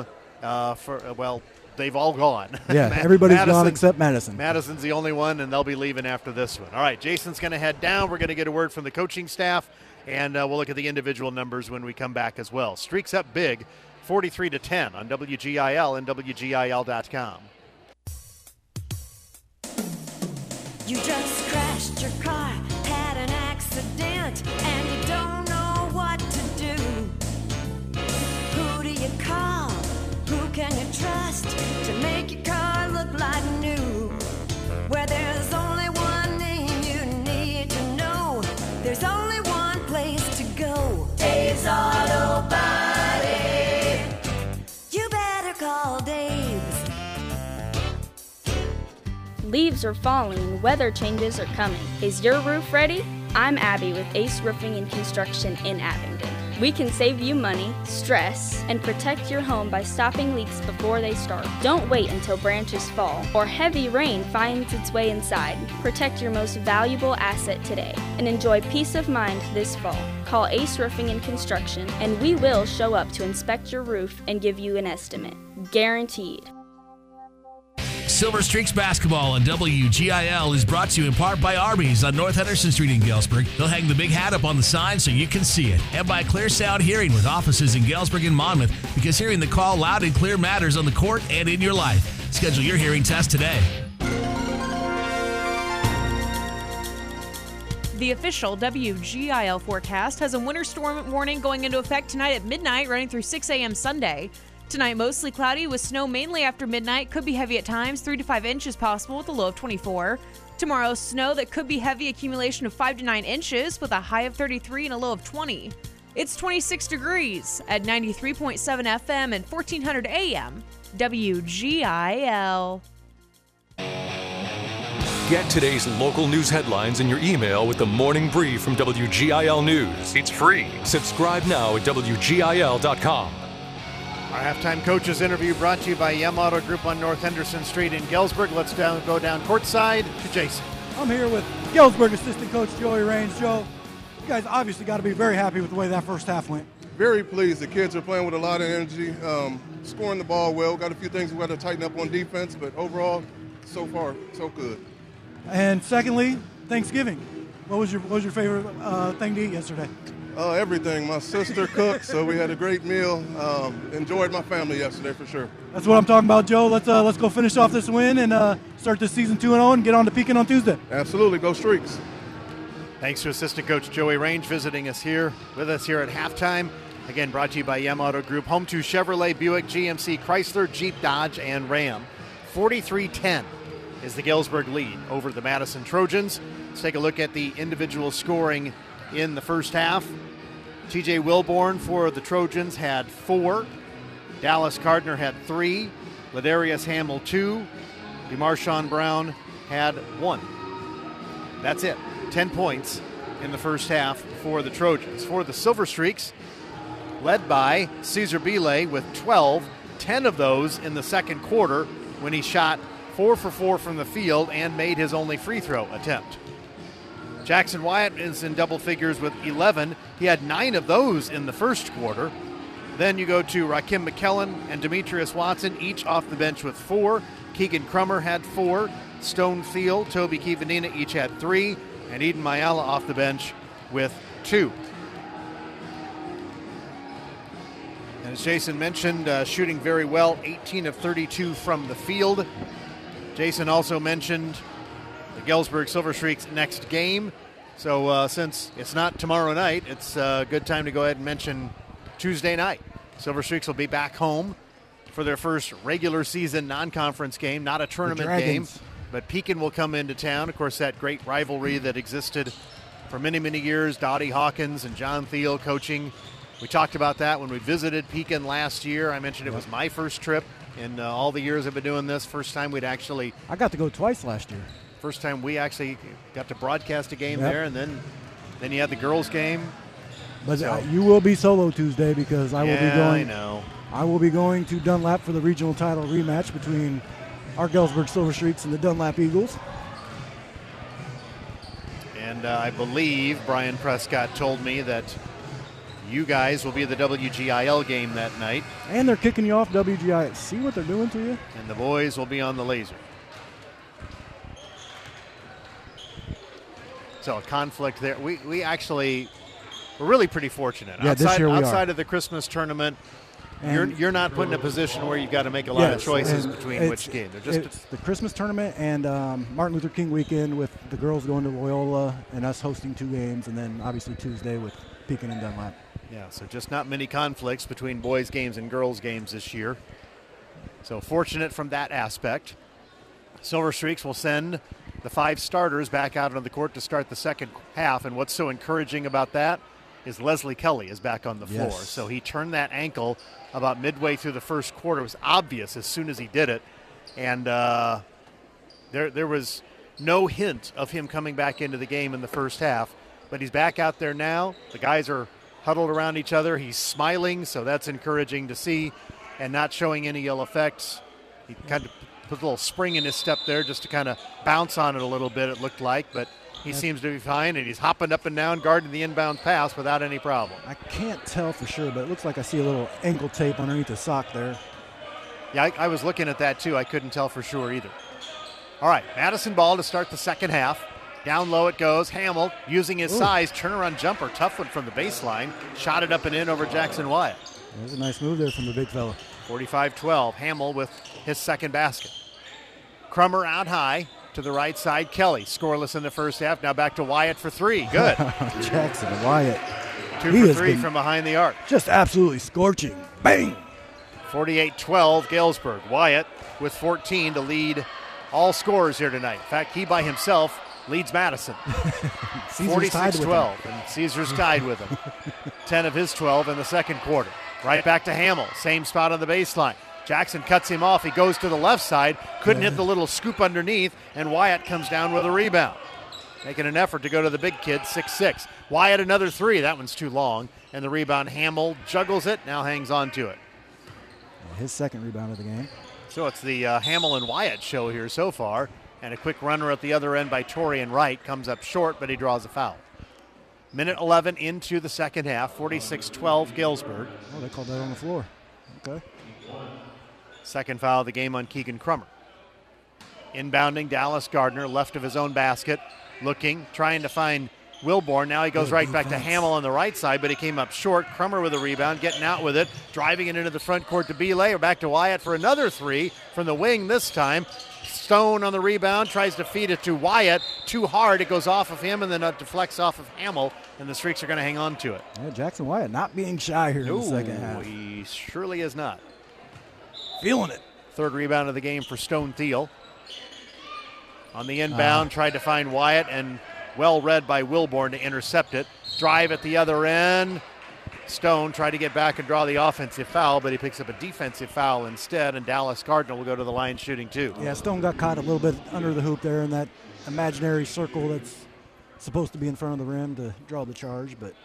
they've all gone. Yeah, everybody's gone except Madison. Madison's the only one, and they'll be leaving after this one. All right, Jason's going to head down. We're going to get a word from the coaching staff, and we'll look at the individual numbers when we come back as well. Streaks up big, 43-10 on WGIL and WGIL.com. You just crashed your car, had an accident, and you don't know what to do. Who do you call? Who can you trust to make your car look like new? Where there's only one name you need to know, there's only one place to go. Dave's Auto Body. You better call Dave's. Leaves are falling, weather changes are coming. Is your roof ready? I'm Abby with Ace Roofing and Construction in Abingdon. We can save you money, stress, and protect your home by stopping leaks before they start. Don't wait until branches fall or heavy rain finds its way inside. Protect your most valuable asset today and enjoy peace of mind this fall. Call Ace Roofing and Construction and we will show up to inspect your roof and give you an estimate. Guaranteed. Silver Streaks basketball on WGIL is brought to you in part by Arby's on North Henderson Street in Galesburg. They'll hang the big hat up on the sign so you can see it. And by Clear Sound Hearing with offices in Galesburg and Monmouth, because hearing the call loud and clear matters on the court and in your life. Schedule your hearing test today. The official WGIL forecast has a winter storm warning going into effect tonight at midnight, running through 6 a.m. Sunday. Tonight, mostly cloudy with snow mainly after midnight. Could be heavy at times, 3 to 5 inches possible with a low of 24. Tomorrow, snow that could be heavy, accumulation of 5 to 9 inches with a high of 33 and a low of 20. It's 26 degrees at 93.7 FM and 1400 AM. WGIL. Get today's local news headlines in your email with the Morning Brief from WGIL News. It's free. Subscribe now at WGIL.com. Our halftime coaches interview brought to you by Yem Auto Group on North Henderson Street in Galesburg. Let's go down courtside to Jason. I'm here with Galesburg assistant coach Joey Raines. Joe, you guys obviously got to be very happy with the way that first half went. Very pleased. The kids are playing with a lot of energy, scoring the ball well. Got a few things we got to tighten up on defense, but overall, so far, so good. And secondly, Thanksgiving. What was your favorite thing to eat yesterday? Everything. My sister cooked, so we had a great meal. Enjoyed my family yesterday for sure. That's what I'm talking about, Joe. Let's go finish off this win and start this season 2-0 and get on to Pekin on Tuesday. Absolutely. Go Streaks. Thanks to assistant coach Joey Raines visiting us here at halftime. Again, brought to you by Yem Auto Group, home to Chevrolet, Buick, GMC, Chrysler, Jeep, Dodge, and Ram. 43-10 is the Galesburg lead over the Madison Trojans. Let's take a look at the individual scoring in the first half. TJ Wilborn for the Trojans had 4. Dallas Gardner had 3. Ladarius Hamill 2. DeMarshawn Brown had 1. That's it. 10 points in the first half for the Trojans. For the Silver Streaks, led by Caesar Bile with 12, 10 of those in the second quarter when he shot 4 for 4 from the field and made his only free throw attempt. Jackson Wyatt is in double figures with 11. He had 9 of those in the first quarter. Then you go to Rakim McKellen and Demetrius Watson, each off the bench with 4. Keegan Crummer had 4. Stone Thiel, Toby Kivanina each had 3. And Eden Mayala off the bench with 2. And as Jason mentioned, shooting very well, 18 of 32 from the field. Jason also mentioned the Galesburg Silver Streaks next game. So since it's not tomorrow night, it's a good time to go ahead and mention Tuesday night. Silver Streaks will be back home for their first regular season non-conference game, not a tournament game. But Pekin will come into town. Of course, that great rivalry that existed for many, many years, Dottie Hawkins and John Thiel coaching. We talked about that when we visited Pekin last year. I mentioned it was my first trip in all the years I've been doing this. First time we'd actually... I got to go twice last year. First time we actually got to broadcast a game there, and then you had the girls' game. But you will be solo Tuesday because I will be going. I know. I will be going to Dunlap for the regional title rematch between our Galesburg Silver Streaks and the Dunlap Eagles. And I believe Brian Prescott told me that you guys will be at the WGIL game that night. And they're kicking you off WGIL. See what they're doing to you? And the boys will be on the laser. So a conflict there. We're really pretty fortunate. Yeah, this year we outside are. of the Christmas tournament, you're not put in a position where you've got to make a lot of choices between which game. It's the Christmas tournament and Martin Luther King weekend with the girls going to Loyola and us hosting 2 games, and then obviously Tuesday with Pekin and Dunlap. Yeah, so just not many conflicts between boys' games and girls' games this year. So fortunate from that aspect. Silver Streaks will send the 5 starters back out on the court to start the second half, and what's so encouraging about that is Leslie Kelly is back on the floor. Yes. So he turned that ankle about midway through the first quarter. It was obvious as soon as he did it, and there was no hint of him coming back into the game in the first half, but he's back out there now. The guys are huddled around each other. He's smiling, so that's encouraging to see, and not showing any ill effects. He kind of put a little spring in his step there just to kind of bounce on it a little bit, it looked like, but he seems to be fine, and he's hopping up and down, guarding the inbound pass without any problem. I can't tell for sure, but it looks like I see a little ankle tape underneath his sock there. Yeah, I was looking at that too. I couldn't tell for sure either. All right, Madison ball to start the second half. Down low it goes. Hamill using his size, turnaround jumper, tough one from the baseline. Shot it up and in over Jackson Wyatt. There's a nice move there from the big fella. 45-12, Hamill with his second basket. Crummer out high to the right side. Kelly scoreless in the first half. Now back to Wyatt for 3. Good. Jackson Wyatt. 2 for 3 from behind the arc. Just absolutely scorching. Bang! 48-12, Galesburg. Wyatt with 14 to lead all scorers here tonight. In fact, he by himself leads Madison. 46-12, and Caesar's tied with him. 10 of his 12 in the second quarter. Right back to Hamill. Same spot on the baseline. Jackson cuts him off. He goes to the left side. Couldn't hit the little scoop underneath, and Wyatt comes down with a rebound. Making an effort to go to the big kid, 6'6". Wyatt another 3. That one's too long. And the rebound, Hamill juggles it, now hangs on to it. His second rebound of the game. So it's the Hamill and Wyatt show here so far. And a quick runner at the other end by Torian Wright. Comes up short, but he draws a foul. Minute 11 into the second half. 46-12 Galesburg. Oh, they called that on the floor. Okay. Second foul of the game on Keegan Crummer. Inbounding Dallas Gardner, left of his own basket. Looking, trying to find Wilborn. Now he goes right back to Hamill on the right side, but he came up short. Crummer with a rebound, getting out with it. Driving it into the front court to Belay. Or back to Wyatt for another three from the wing this time. Stone on the rebound, tries to feed it to Wyatt. Too hard, it goes off of him and then it deflects off of Hamill, and the Streaks are going to hang on to it. Yeah, Jackson Wyatt not being shy here in the second half. He surely is not. Feeling it. Third rebound of the game for Stone Thiel. On the inbound, tried to find Wyatt, and well read by Wilborn to intercept it. Drive at the other end. Stone tried to get back and draw the offensive foul, but he picks up a defensive foul instead, and Dallas Gardner will go to the line shooting two. Yeah, Stone got caught a little bit under the hoop there in that imaginary circle that's supposed to be in front of the rim to draw the charge, but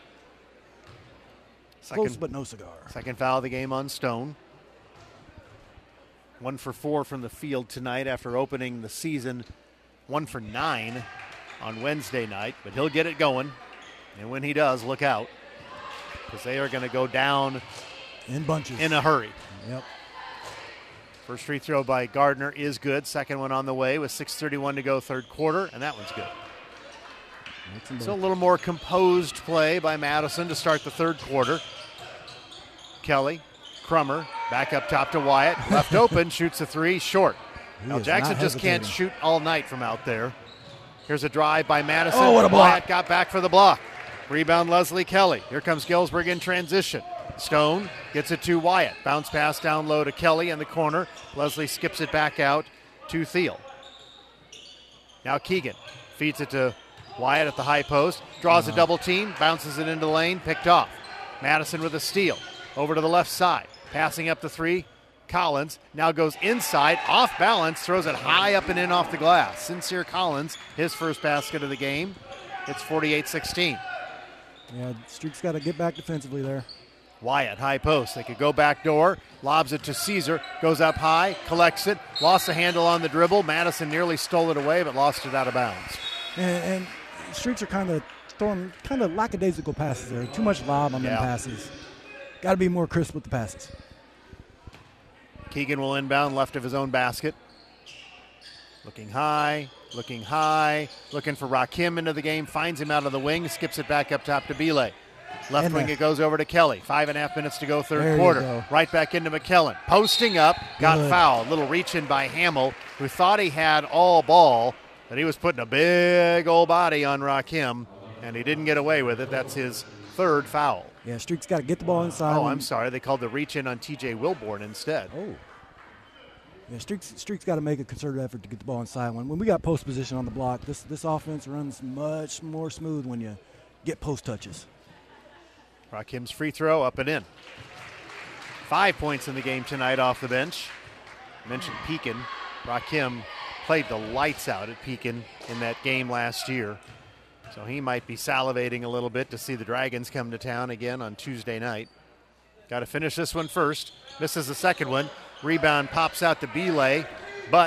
close but no cigar. Second foul of the game on Stone. 1 for 4 from the field tonight after opening the season 1 for 9 on Wednesday night, but he'll get it going, and when he does, look out, because they are going to go down in bunches in a hurry. Yep. First free throw by Gardner is good. Second one on the way with 6:31 to go third quarter, and that one's good. So a little more composed play by Madison to start the third quarter. Kelly, Crummer, back up top to Wyatt. Left open, shoots a three, short. Now Jackson just can't shoot all night from out there. Here's a drive by Madison. Oh, what a block. Wyatt got back for the block. Rebound Leslie Kelly. Here comes Galesburg in transition. Stone gets it to Wyatt. Bounce pass down low to Kelly in the corner. Leslie skips it back out to Thiel. Now Keegan feeds it to Wyatt at the high post. Draws a double team. Bounces it into the lane. Picked off. Madison with a steal. Over to the left side. Passing up the three. Collins now goes inside. Off balance. Throws it high up and in off the glass. Sincere Collins, his first basket of the game. It's 48-16. Yeah, Streaks got to get back defensively there. Wyatt, high post. They could go back door. Lobs it to Caesar. Goes up high. Collects it. Lost the handle on the dribble. Madison nearly stole it away, but lost it out of bounds. And Streaks are kind of throwing kind of lackadaisical passes there. Too much lob on them passes. Got to be more crisp with the passes. Keegan will inbound left of his own basket. Looking high. Looking high. Looking for Rakim into the game. Finds him out of the wing. Skips it back up top to Belay. Left wing, it goes over to Kelly. 5.5 minutes to go third quarter. Right back into McKellen. Posting up, got fouled. Little reach in by Hamill, who thought he had all ball, but he was putting a big old body on Rakim, and he didn't get away with it. That's his third foul. Yeah, Streaks got to get the ball inside. Oh, I'm sorry. They called the reach in on TJ Wilborn instead. Oh. Yeah, Streaks got to make a concerted effort to get the ball inside. When we got post position on the block, this offense runs much more smooth when you get post touches. Rakim's free throw up and in. 5 points in the game tonight off the bench. I mentioned Pekin. Rakim played the lights out at Pekin in that game last year. So he might be salivating a little bit to see the Dragons come to town again on Tuesday night. Got to finish this one first. Misses the second one. Rebound pops out to Belay, but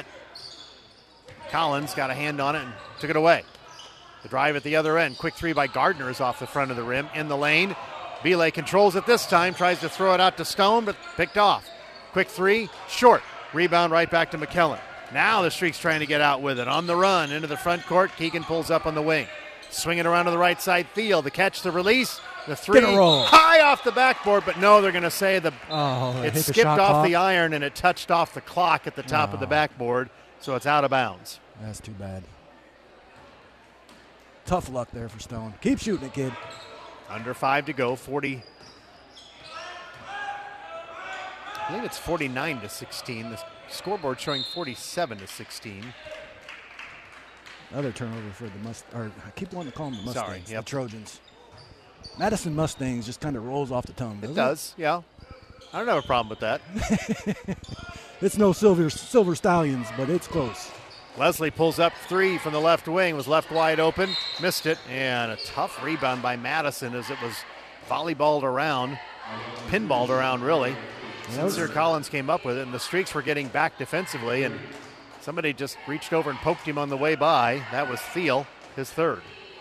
Collins got a hand on it and took it away. The drive at the other end. Quick three by Gardner is off the front of the rim. In the lane. Belay controls it this time. Tries to throw it out to Stone, but picked off. Quick three. Short. Rebound right back to McKellen. Now the Streaks trying to get out with it. On the run into the front court. Keegan pulls up on the wing. Swinging around to the right side. Thiel. The catch, the release. The three. High off the backboard, but no, they're going to say it skipped off the iron and it touched off the clock at the top of the backboard, so it's out of bounds. That's too bad. Tough luck there for Stone. Keep shooting it, kid. Under 5 to go. 40. I believe it's 49-16. The scoreboard showing 47-16. Another turnover for the I keep wanting to call them the Mustangs. Sorry, the Trojans. Madison Mustangs just kind of rolls off the tongue. It does, yeah. I don't have a problem with that. It's no Silver Stallions, but it's close. Leslie pulls up three from the left wing, was left wide open, missed it, and a tough rebound by Madison as it was volleyballed around, pinballed around really. Sincere Collins came up with it, and the Streaks were getting back defensively, and somebody just reached over and poked him on the way by. That was Thiel, his third.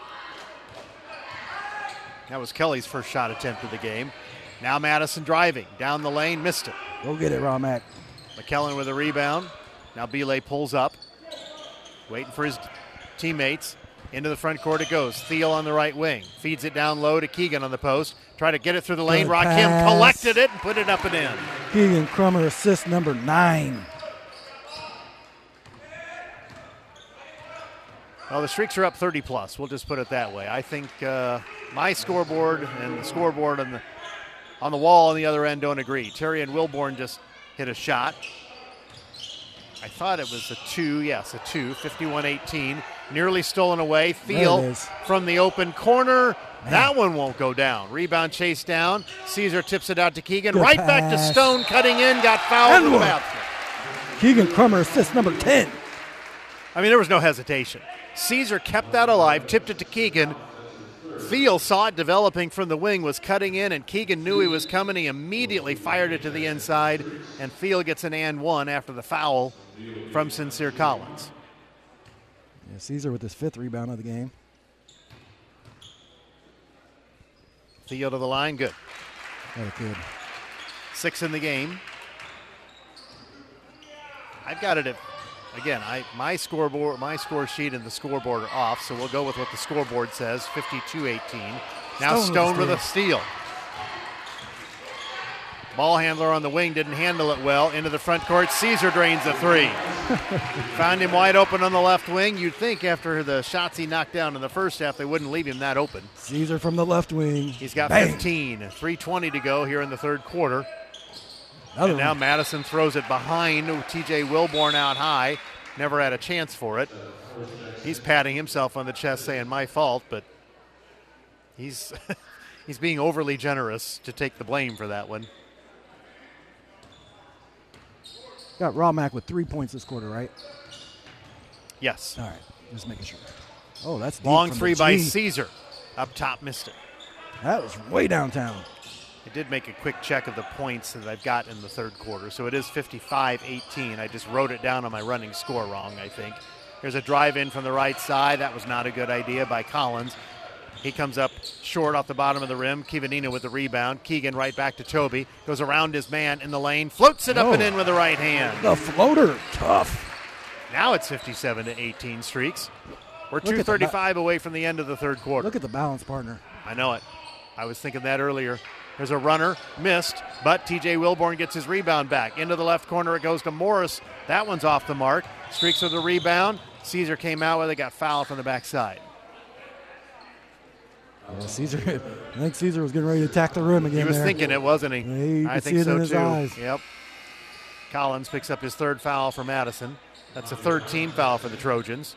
That was Kelly's first shot attempt of the game. Now Madison driving down the lane, missed it. Go get it, Romack. McKellen with a rebound. Now Belay pulls up, waiting for his teammates. Into the front court it goes. Thiel on the right wing. Feeds it down low to Keegan on the post. Try to get it through the lane. Good Rakim pass. collected it and put it up and in. Keegan Crummer, assist number 9. Well, the Streaks are up 30-plus. We'll just put it that way. I think my scoreboard and the scoreboard on the wall on the other end don't agree. Terry and Wilborn just hit a shot. I thought it was a 2. Yes, a 2. 51-18. Nearly stolen away. Thiel from the open corner. Man. That one won't go down. Rebound chased down. Caesar tips it out to Keegan. Good right pass. Back to Stone, cutting in. Got fouled in the basket. Keegan Crummer, assist number 10. I mean, there was no hesitation. Caesar kept that alive, tipped it to Keegan. Thiel saw it developing from the wing, was cutting in, and Keegan knew he was coming. He immediately fired it to the inside, and Thiel gets an and one after the foul from Sincere Collins. Yeah, Caesar with his 5th rebound of the game. Thiel to the line, good. Good. 6 in the game. I've got it at, again, my score sheet and the scoreboard are off, so we'll go with what the scoreboard says, 52-18. Now Stone with a steal. Ball handler on the wing didn't handle it well. Into the front court, Caesar drains the 3. Found him wide open on the left wing. You'd think after the shots he knocked down in the first half, they wouldn't leave him that open. Caesar from the left wing. He's got Bang. 15, 3:20 to go here in the third quarter. And now Madison throws it behind. TJ Wilborn out high. Never had a chance for it. He's patting himself on the chest saying, my fault, but he's he's being overly generous to take the blame for that one. Got Romack with 3 points this quarter, right? Yes. All right, just making sure. Oh, that's deep long from 3 the by G. Caesar. Up top, missed it. That was way downtown. I did make a quick check of the points that I've got in the third quarter, so it is 55-18. I just wrote it down on my running score wrong, I think. There's a drive in from the right side. That was not a good idea by Collins. He comes up short off the bottom of the rim. Kivanina with the rebound. Keegan right back to Toby. Goes around his man in the lane. Floats it up and in with the right hand. The floater, tough. Now it's 57-18 Streaks. We're 2:35 away from the end of the third quarter. Look at the balance partner. I know it. I was thinking that earlier. There's a runner, missed, but TJ Wilborn gets his rebound back. Into the left corner it goes to Morris. That one's off the mark. Streaks with the rebound. Caesar came out with it, got fouled from the backside. Yeah, Caesar. I think Caesar was getting ready to attack the rim again. He was there. thinking it, wasn't he? Yeah, I think see it so in his too. eyes. Yep. Collins picks up his 3rd foul for Madison. That's a 3rd team foul for the Trojans.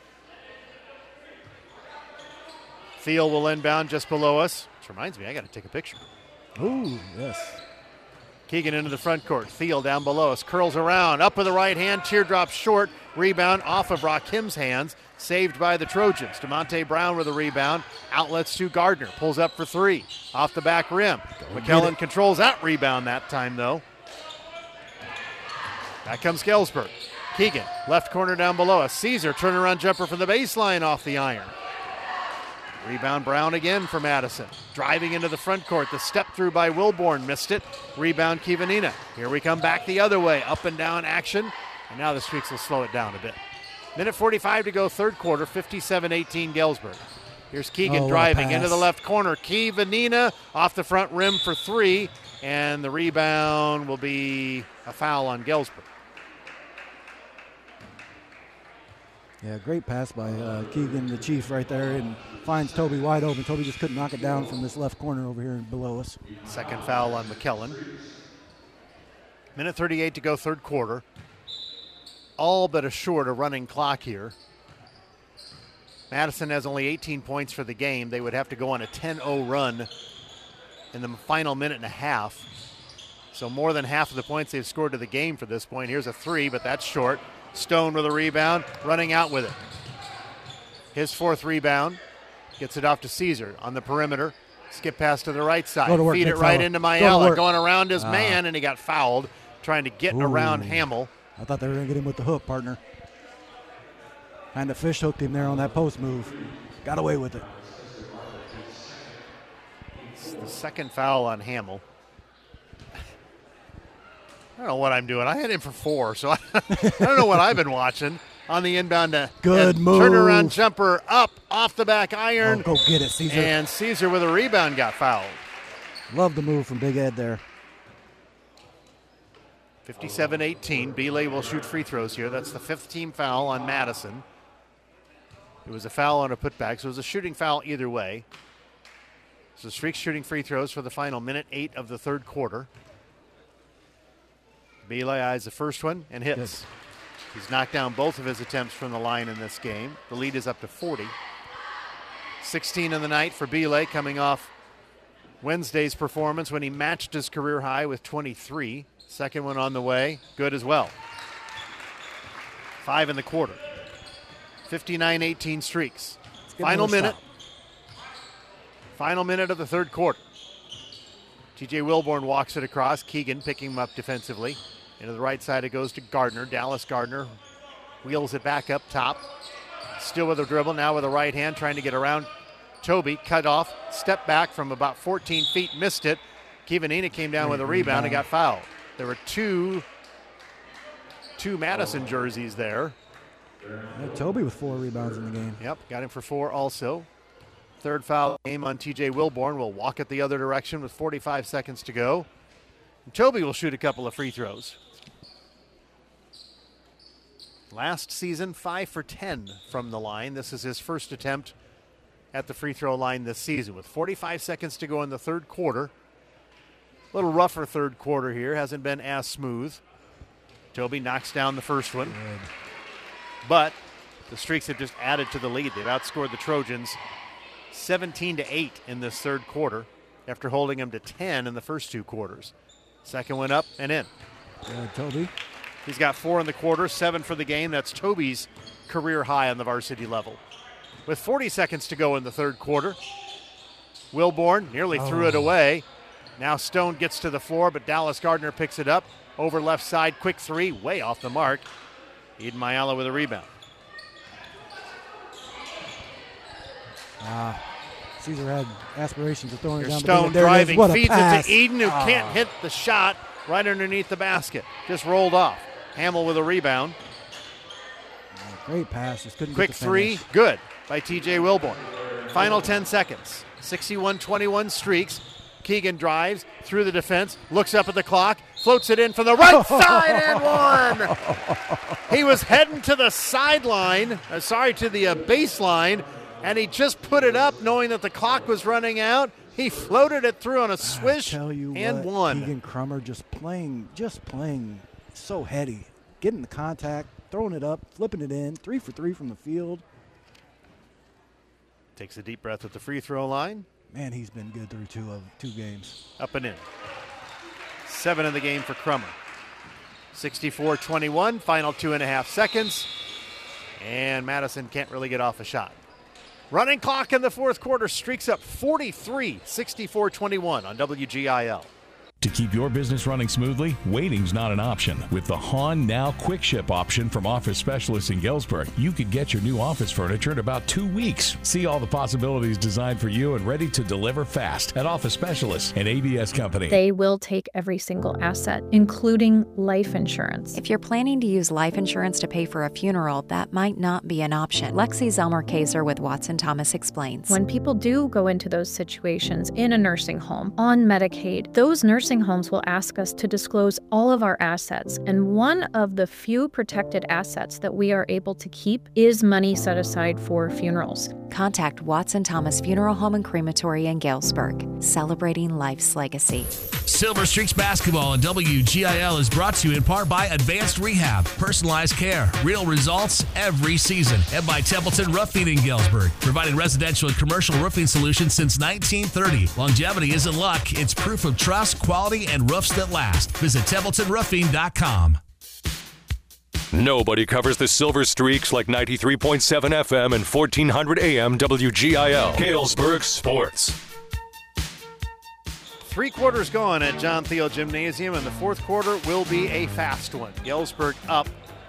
Thiel will inbound just below us. Which reminds me, I got to take a picture. Ooh, yes. Keegan into the front court. Thiel down below us. Curls around. Up with the right hand. Teardrop short. Rebound off of Rakim's hands. Saved by the Trojans. DeMonte Brown with a rebound. Outlets to Gardner. Pulls up for 3. Off the back rim. McKellen controls that rebound that time, though. Back comes Galesburg. Keegan, left corner down below us. Caesar, turnaround jumper from the baseline off the iron. Rebound Brown again for Madison. Driving into the front court. The step through by Wilborn. Missed it. Rebound Kivanina. Here we come back the other way. Up and down action. And now the Streaks will slow it down a bit. Minute 45 to go, third quarter. 57-18 Galesburg. Here's Keegan driving into the left corner. Kivanina off the front rim for 3. And the rebound will be a foul on Galesburg. Yeah, great pass by Keegan, the Chief, right there, and finds Toby wide open. Toby just couldn't knock it down from this left corner over here below us. Second foul on McKellen. Minute 38 to go, third quarter. All but a short a running clock here. Madison has only 18 points for the game. They would have to go on a 10-0 run in the final minute and a half. So more than half of the points they've scored to the game for this point. Here's a 3, but that's short. Stone with a rebound, running out with it. His 4th rebound. Gets it off to Caesar on the perimeter. Skip pass to the right side. Go to work, Feed big it right fella. into Go to Mayala. work. Going around his man, and he got fouled trying to get around Hamill. I thought they were going to get him with the hook, partner. And the fish hooked him there on that post move. Got away with it. It's the second foul on Hamill. I don't know what I'm doing. I had him for 4, so I don't know what I've been watching. On the inbound, Good move. Turnaround jumper up off the back iron. Oh, go get it, Caesar. And Caesar with a rebound got fouled. Love the move from Big Ed there. 57-18. Belay will shoot free throws here. That's the 5th team foul on Madison. It was a foul on a putback, so it was a shooting foul either way. So Streaks shooting free throws for the final minute 8 of the third quarter. Belay eyes the first one and hits. Good. He's knocked down both of his attempts from the line in this game. The lead is up to 40. 16 in the night for Belay, coming off Wednesday's performance when he matched his career high with 23. Second one on the way, good as well. 5 in the quarter. 59-18 Streaks. Final minute. Final minute of the third quarter. TJ Wilborn walks it across. Keegan picking him up defensively. Into the right side it goes to Gardner. Dallas Gardner wheels it back up top. Still with a dribble, now with a right hand, trying to get around Toby. Cut off, step back from about 14 feet, missed it. Kivanina came down with a rebound and got fouled. There were two Madison jerseys there. Toby with 4 rebounds in the game. Yep, got him for 4 also. Third foul game on TJ Wilborn. Will walk it the other direction with 45 seconds to go. And Toby will shoot a couple of free throws. Last season, 5 for 10 from the line. This is his first attempt at the free throw line this season. With 45 seconds to go in the third quarter. A little rougher third quarter here. Hasn't been as smooth. Toby knocks down the first one. Good. But the Streaks have just added to the lead. They've outscored the Trojans 17-8 in this third quarter after holding them to 10 in the first 2 quarters. Second one up and in. Good, Toby. He's got 4 in the quarter, 7 for the game. That's Toby's career high on the varsity level. With 40 seconds to go in the third quarter, Wilborn nearly threw it away. Now Stone gets to the floor, but Dallas Gardner picks it up. Over left side, quick 3, way off the mark. Eden Mayala with a rebound. Caesar had aspirations of throwing it down. Stone there driving, it is. feeds it to Eden, who can't hit the shot right underneath the basket. Just rolled off. Hamill with a rebound. Great pass. Just couldn't Quick get the 3, finish. good by TJ Wilborn. Final 10 seconds. 61-21 Streaks. Keegan drives through the defense, looks up at the clock, floats it in from the right side and one. He was heading to the sideline, to the baseline, and he just put it up knowing that the clock was running out. He floated it through on a swish and one. Keegan Crummer just playing so heady, getting the contact, throwing it up, flipping it in, 3 for 3 from the field. Takes a deep breath at the free throw line. Man, he's been good through 2 games. Up and in. 7 in the game for Crummer. 64-21, final 2.5 seconds. And Madison can't really get off a shot. Running clock in the fourth quarter, Streaks up 43, 64-21 on WGIL. To keep your business running smoothly, waiting's not an option. With the HON Now Quick Ship option from Office Specialists in Galesburg, you could get your new office furniture in about 2 weeks. See all the possibilities designed for you and ready to deliver fast at Office Specialists and ABS Company. They will take every single asset, including life insurance. If you're planning to use life insurance to pay for a funeral, that might not be an option. Lexi Zelmer-Kaiser with Watson Thomas explains. When people do go into those situations in a nursing home, on Medicaid, those nursing homes will ask us to disclose all of our assets, and one of the few protected assets that we are able to keep is money set aside for funerals. Contact Watson Thomas Funeral Home and Crematory in Galesburg, celebrating life's legacy. Silver Streaks basketball on WGIL is brought to you in part by Advanced Rehab, personalized care, real results every season, and by Templeton Roofing in Galesburg, providing residential and commercial roofing solutions since 1930. Longevity isn't luck, it's proof of trust, quality, and roofs that last. Visit TempletonRoofing.com. Nobody covers the Silver Streaks like 93.7 FM and 1400 AM WGIL. Galesburg Sports. 3 quarters gone at John Thiel Gymnasium, and the fourth quarter will be a fast one. Galesburg up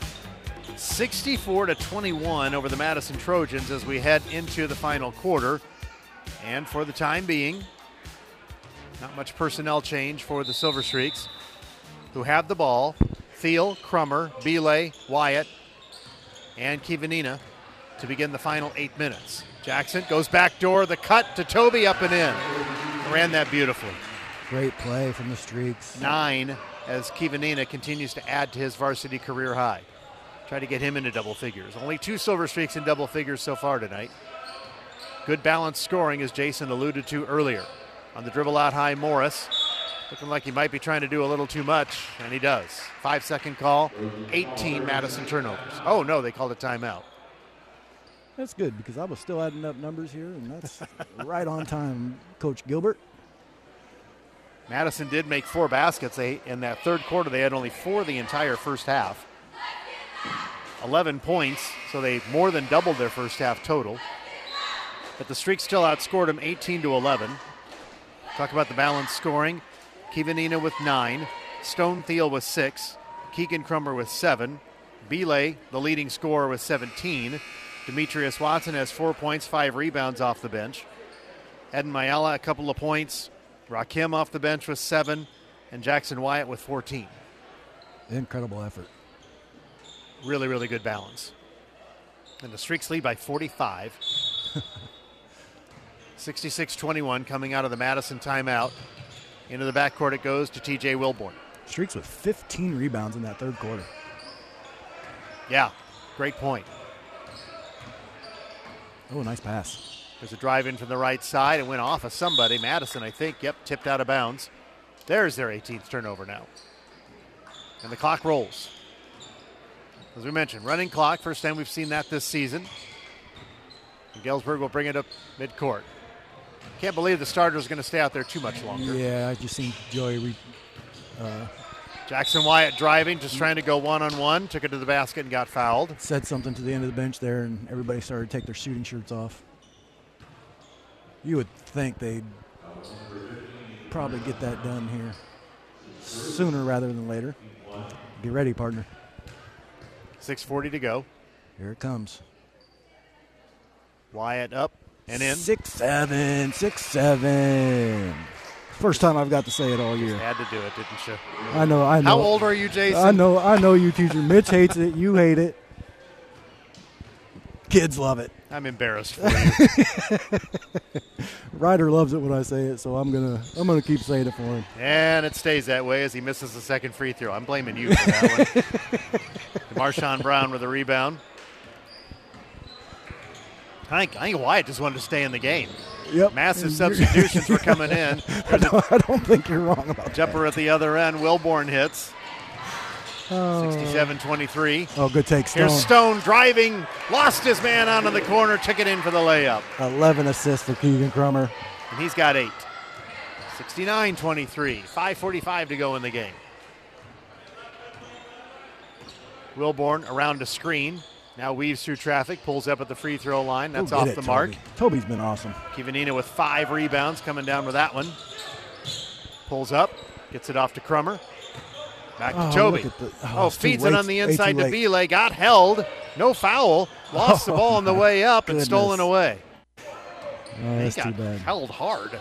64-21 over the Madison Trojans as we head into the final quarter. And for the time being, not much personnel change for the Silver Streaks, who have the ball. Thiel, Crummer, Belay, Wyatt, and Kivanina to begin the final 8 minutes. Jackson goes back door, the cut to Toby, up and in. Ran that beautifully. Great play from the Streaks. 9 as Kivanina continues to add to his varsity career high. Try to get him into double figures. Only 2 Silver Streaks in double figures so far tonight. Good balanced scoring, as Jason alluded to earlier. On the dribble out high, Morris. Looking like he might be trying to do a little too much, and he does. 5-second call, 18 Madison turnovers. Oh, no, they called a timeout. That's good, because I was still adding up numbers here, and that's right on time, Coach Gilbert. Madison did make 4 baskets. In that third quarter, they had only 4 the entire first half. 11 points, so they more than doubled their first half total. But the Streaks still outscored them 18-11. Talk about the balanced scoring. Kivanina with 9, Stone Thiel with 6, Keegan Crummer with 7, Belay, the leading scorer, with 17. Demetrius Watson has 4 points, 5 rebounds off the bench. Eden Mayala, a couple of points. Rakim off the bench with 7, and Jackson Wyatt with 14. Incredible effort. Really, really good balance. And the Streaks lead by 45. 66-21 coming out of the Madison timeout. Into the backcourt it goes to TJ Wilborn. Streaks with 15 rebounds in that third quarter. Yeah, great point. Oh, nice pass. There's a drive in from the right side. It went off of somebody. Madison, I think. Yep, tipped out of bounds. There's their 18th turnover now. And the clock rolls. As we mentioned, running clock. First time we've seen that this season. And Galesburg will bring it up midcourt. Can't believe the starter's going to stay out there too much longer. Yeah, I just seen Joey. Jackson Wyatt driving, just trying to go one-on-one. Took it to the basket and got fouled. Said something to the end of the bench there, and everybody started to take their shooting shirts off. You would think they'd probably get that done here sooner rather than later. Get ready, partner. 6:40 to go. Here it comes. Wyatt up and in. 6'7", 6'7". First time I've got to say it all year. Had to do it, didn't you? I know. How old are you, Jason? I know you, teacher. Mitch hates it. You hate it. Kids love it. I'm embarrassed for you. Ryder loves it when I say it, so I'm gonna keep saying it for him. And it stays that way as he misses the second free throw. I'm blaming you for that one. Marshawn Brown with a rebound. I think Wyatt just wanted to stay in the game. Yep. Massive substitutions were coming in. I don't think you're wrong about that. Jumper at the other end. Wilborn hits. 67-23. Oh, good take, Stone. Here's Stone driving. Lost his man out of the corner. Took it in for the layup. 11 assists for Keegan Crummer. And he's got 8. 69-23. 5:45 to go in the game. Wilborn around a screen. Now weaves through traffic, pulls up at the free throw line. That's off the mark. Toby's been awesome. Kivanina with 5 rebounds, coming down with that one. Pulls up, gets it off to Crummer. Back to Toby. Feeds it on the inside to Belay. Got held. No foul. Lost the ball on the way up and stolen away. That's he got too bad. held hard.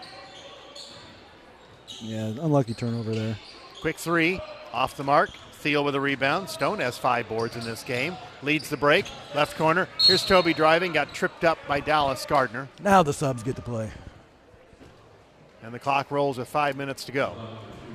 Yeah, unlucky turnover there. Quick 3, off the mark. Thiel with a rebound. Stone has 5 boards in this game. Leads the break. Left corner. Here's Toby driving. Got tripped up by Dallas Gardner. Now the subs get to play. And the clock rolls with 5 minutes to go.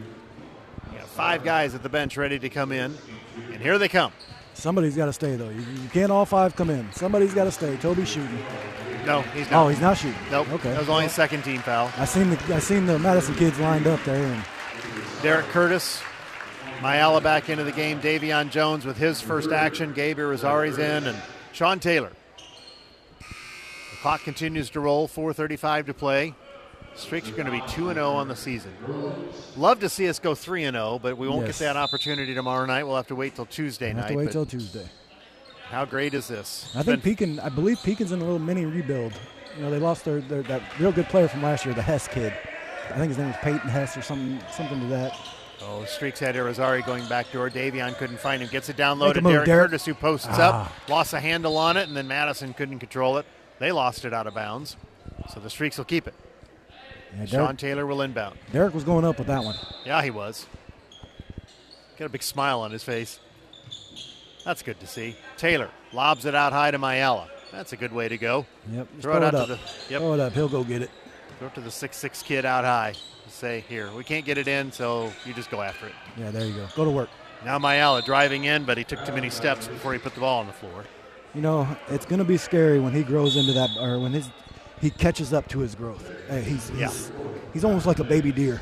5 guys at the bench ready to come in. And here they come. Somebody's got to stay, though. You can't all 5 come in. Somebody's got to stay. Toby's shooting. No, he's not. Oh, he's not shooting. Nope. Okay. That was only a second team foul. I seen the Madison kids lined up there. And Derek Curtis, Mayala back into the game. Davion Jones with his first action. Gabe Irizarry's in, and Sean Taylor. The clock continues to roll. 4:35 to play. Streaks are going to be 2-0 on the season. Love to see us go 3-0, but we won't get that opportunity tomorrow night. We'll have to wait till Tuesday night. Have to wait till Tuesday. How great is this? I believe Pekin's in a little mini rebuild. They lost that real good player from last year, the Hess kid. I think his name was Peyton Hess or something to that. Oh, Streaks had Irizarry going backdoor. Davion couldn't find him. Gets it down low to Make a move, Derek Curtis, who posts up. Lost a handle on it, and then Madison couldn't control it. They lost it out of bounds. So the Streaks will keep it. Yeah, Sean Taylor will inbound. Derek was going up with that one. Yeah, he was. Got a big smile on his face. That's good to see. Taylor lobs it out high to Mayala. That's a good way to go. Yep. Throw it out up. to the. Yep. Throw it up. He'll go get it. Throw it to the 6'6" kid out high. Say, here, we can't get it in, so you just go after it. Yeah, there you go. Go to work. Now Mayala driving in, but he took too many steps before he put the ball on the floor. You know, it's going to be scary when he grows into that, or when he catches up to his growth. Hey, he's almost like a baby deer.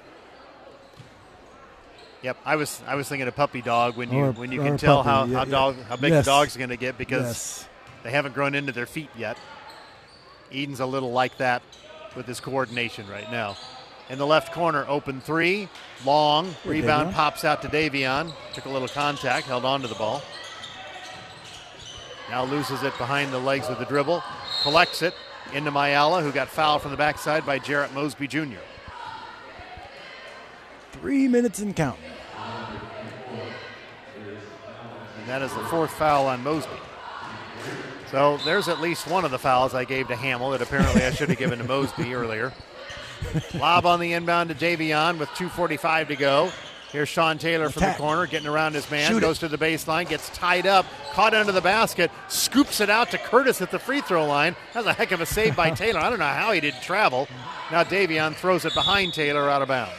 Yep, I was thinking a puppy dog when you can tell how big the dog's going to get because they haven't grown into their feet yet. Eden's a little like that with his coordination right now. In the left corner, open three, long, rebound pops out to Davion. Took a little contact, held on to the ball. Now loses it behind the legs with the dribble. Collects it into Mayala, who got fouled from the backside by Jarrett Mosby Jr. 3 minutes and counting. And that is the fourth foul on Mosby. So there's at least one of the fouls I gave to Hamill that apparently I should have given to Mosby earlier. Lob on the inbound to Davion with 2:45 to go. Here's Sean Taylor from the corner, getting around his man, goes to the baseline, gets tied up, caught under the basket, scoops it out to Curtis at the free throw line. That's a heck of a save by Taylor. I don't know how he didn't travel. Now Davion throws it behind Taylor out of bounds.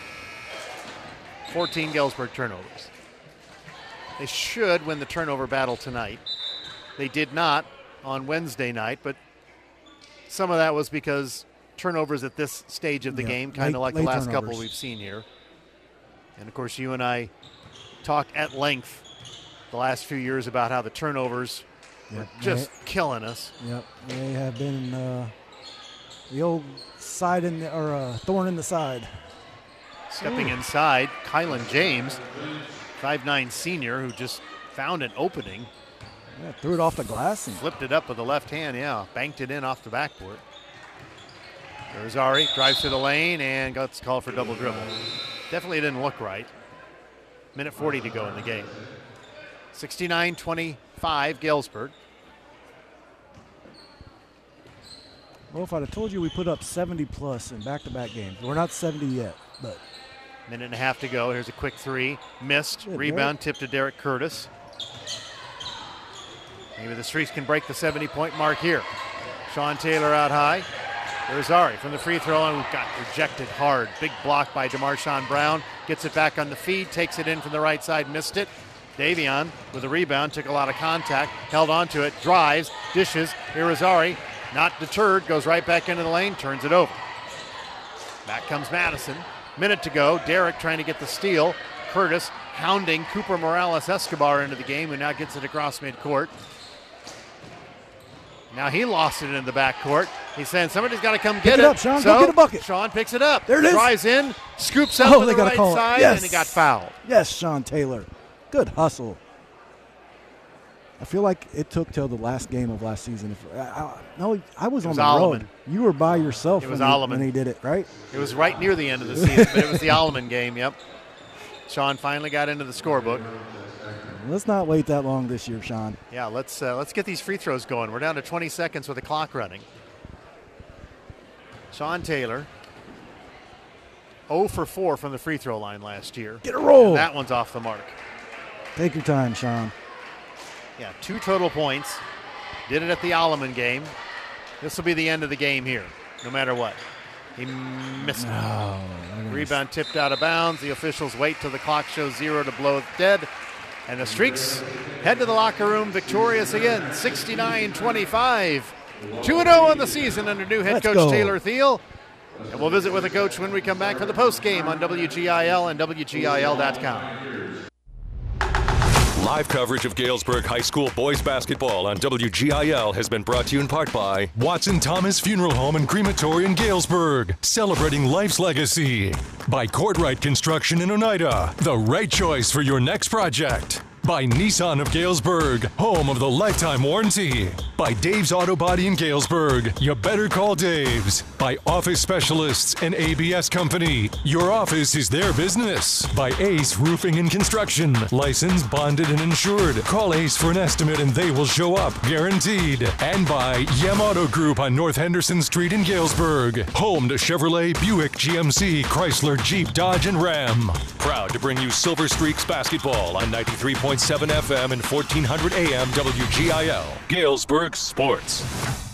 14 Galesburg turnovers. They should win the turnover battle tonight. They did not on Wednesday night, but some of that was because turnovers at this stage of the game, kind of like the last couple we've seen here. And, of course, you and I talked at length the last few years about how the turnovers were just killing us. Yep, they have been the old thorn in the side. Stepping inside, Kylan James, 5'9" senior, who just found an opening. Yeah, threw it off the glass. And flipped it up with the left hand, banked it in off the backboard. Irizarry drives to the lane and gets called for double dribble. Definitely didn't look right. Minute 40 to go in the game. 69-25 Galesburg. Well, if I'd have told you we put up 70-plus in back-to-back games. We're not 70 yet, but. Minute and a half to go. Here's a quick three. Missed. Rebound tipped to Derek Curtis. Maybe the Streaks can break the 70-point mark here. Sean Taylor out high. Irizarry from the free throw line, who got rejected hard. Big block by DeMarshawn Brown. Gets it back on the feed, takes it in from the right side, missed it. Davion with a rebound, took a lot of contact, held onto it, drives, dishes. Irizarry, not deterred, goes right back into the lane, turns it over. Back comes Madison. Minute to go. Derek trying to get the steal. Curtis hounding Cooper Morales Escobar into the game, who now gets it across midcourt. Now he lost it in the backcourt. He's saying somebody's got to come get it. Pick it up, Sean. So go get a bucket. Sean picks it up. There it is. Drives in, scoops up to the right side, and he got fouled. Yes, Sean Taylor. Good hustle. I feel like it took till the last game of last season. I was on the road. You were by yourself when he did it, right? It was right near the end of the season, but it was the Alleman game, yep. Sean finally got into the scorebook. Let's not wait that long this year, Sean. Yeah, let's get these free throws going. We're down to 20 seconds with the clock running. Sean Taylor, 0 for 4 from the free throw line last year. Get a roll. And that one's off the mark. Take your time, Sean. Yeah, 2 total points. Did it at the Alleman game. This will be the end of the game here, no matter what. He missed it. Rebound tipped out of bounds. The officials wait till the clock shows 0 to blow it dead. And the Streaks head to the locker room victorious again, 69-25. 2-0 on the season under new head coach Taylor Thiel. And we'll visit with the coach when we come back for the postgame on WGIL and WGIL.com. Live coverage of Galesburg High School boys basketball on WGIL has been brought to you in part by Watson Thomas Funeral Home and Crematory in Galesburg, celebrating life's legacy. By Courtright Construction in Oneida, the right choice for your next project. By Nissan of Galesburg, home of the lifetime warranty. By Dave's Auto Body in Galesburg, you better call Dave's. By Office Specialists and ABS Company, your office is their business. By Ace Roofing and Construction, licensed, bonded, and insured. Call Ace for an estimate and they will show up, guaranteed. And by Yem Auto Group on North Henderson Street in Galesburg, home to Chevrolet, Buick, GMC, Chrysler, Jeep, Dodge, and Ram. Proud to bring you Silver Streaks basketball on 93.7 FM and 1400 AM WGIL. Galesburg Sports.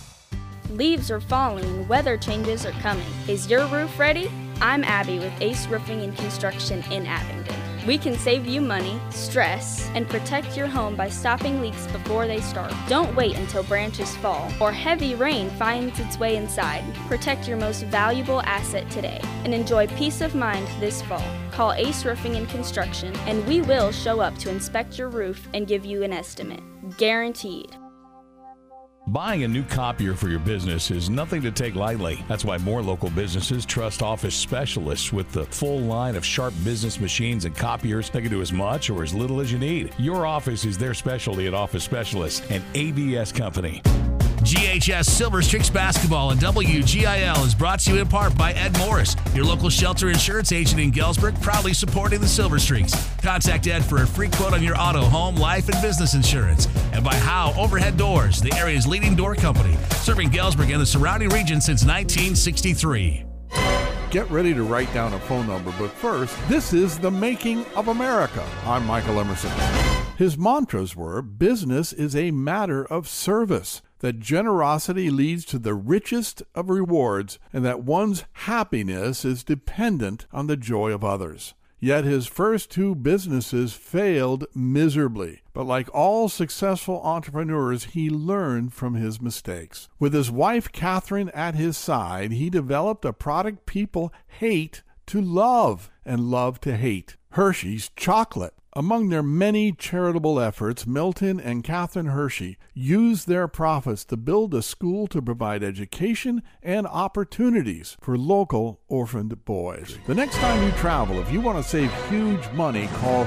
Leaves are falling and weather changes are coming. Is your roof ready? I'm Abby with Ace Roofing and Construction in Abingdon. We can save you money, stress, and protect your home by stopping leaks before they start. Don't wait until branches fall or heavy rain finds its way inside. Protect your most valuable asset today and enjoy peace of mind this fall. Call Ace Roofing and Construction and we will show up to inspect your roof and give you an estimate. Guaranteed. Buying a new copier for your business is nothing to take lightly. That's why more local businesses trust Office Specialists with the full line of sharp business machines and copiers that can do as much or as little as you need. Your office is their specialty at Office Specialists, an ABS company. GHS Silver Streaks basketball and WGIL is brought to you in part by Ed Morris, your local shelter insurance agent in Galesburg, proudly supporting the Silver Streaks. Contact Ed for a free quote on your auto, home, life, and business insurance. And by Howe Overhead Doors, the area's leading door company, serving Galesburg and the surrounding region since 1963. Get ready to write down a phone number, but first, this is The Making of America. I'm Michael Emerson. His mantras were, business is a matter of service, that generosity leads to the richest of rewards, and that one's happiness is dependent on the joy of others. Yet his first two businesses failed miserably. But like all successful entrepreneurs, he learned from his mistakes. With his wife, Catherine, at his side, he developed a product people hate to love and love to hate: Hershey's chocolate. Among their many charitable efforts, Milton and Catherine Hershey used their profits to build a school to provide education and opportunities for local orphaned boys. The next time you travel, if you want to save huge money, call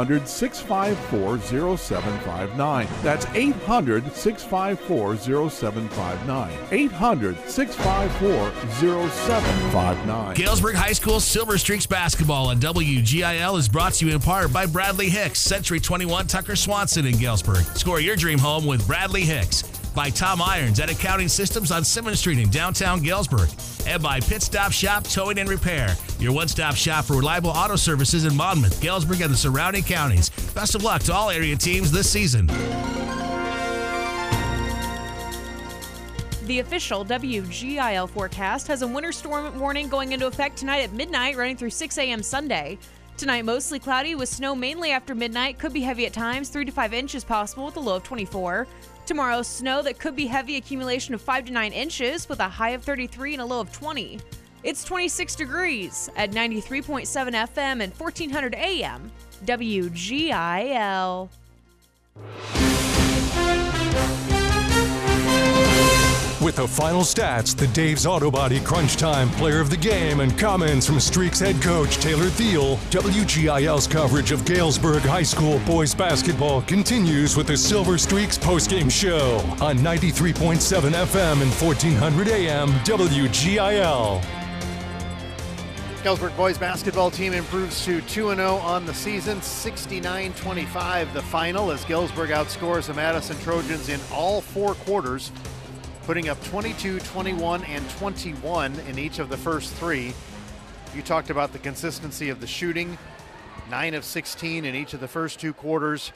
800-654-0759. That's 800-654-0759. 800-654-0759. Galesburg High School Silver Streaks basketball and WGIL is brought to you in part by Bradley Hicks, Century 21 Tucker Swanson in Galesburg. Score your dream home with Bradley Hicks. By Tom Irons at Accounting Systems on Simmons Street in downtown Galesburg. And by Pit Stop Shop Towing and Repair, your one-stop shop for reliable auto services in Monmouth, Galesburg, and the surrounding counties. Best of luck to all area teams this season. The official WGIL forecast has a winter storm warning going into effect tonight at midnight, running through 6 a.m. Sunday. Tonight, mostly cloudy with snow mainly after midnight. Could be heavy at times, 3 to 5 inches possible with a low of 24. Tomorrow, snow that could be heavy, accumulation of 5 to 9 inches with a high of 33 and a low of 20. It's 26 degrees at 93.7 FM and 1400 AM. WGIL. With the final stats, the Dave's Auto Body Crunch Time Player of the Game, and comments from Streaks head coach Taylor Thiel, WGIL's coverage of Galesburg High School boys basketball continues with the Silver Streaks postgame show on 93.7 FM and 1400 AM WGIL. Galesburg boys basketball team improves to 2-0 on the season, 69-25 the final, as Galesburg outscores the Madison Trojans in all four quarters, putting up 22, 21, and 21 in each of the first three. You talked about the consistency of the shooting, 9 of 16 in each of the first two quarters.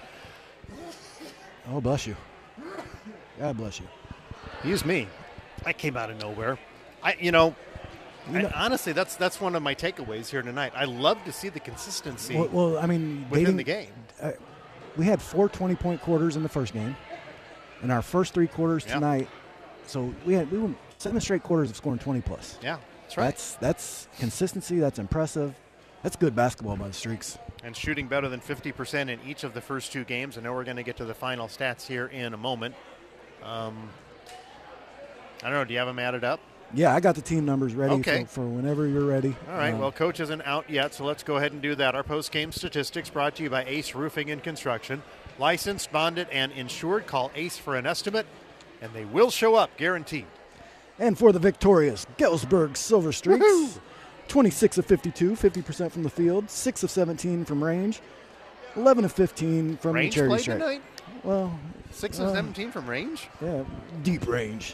Oh, bless you. God bless you. Excuse me. That came out of nowhere. Honestly, that's one of my takeaways here tonight. I love to see the consistency within the game. We had 4 20-point quarters in the first game. In our first three quarters tonight, so we went 7 straight quarters of scoring 20-plus. Yeah, that's right. That's consistency. That's impressive. That's good basketball by the Streaks. And shooting better than 50% in each of the first two games. I know we're going to get to the final stats here in a moment. I don't know. Do you have them added up? Yeah, I got the team numbers ready Okay. for whenever you're ready. All right, well, Coach isn't out yet, so let's go ahead and do that. Our post-game statistics brought to you by Ace Roofing and Construction. Licensed, bonded, and insured. Call Ace for an estimate, and they will show up, guaranteed. And for the victorious Galesburg Silver Streaks, Woo-hoo! 26 of 52, 50% from the field, 6 of 17 from range, 11 of 15 from Range the charity play stripe. tonight? Well, 6 of 17 from range? Yeah, deep range.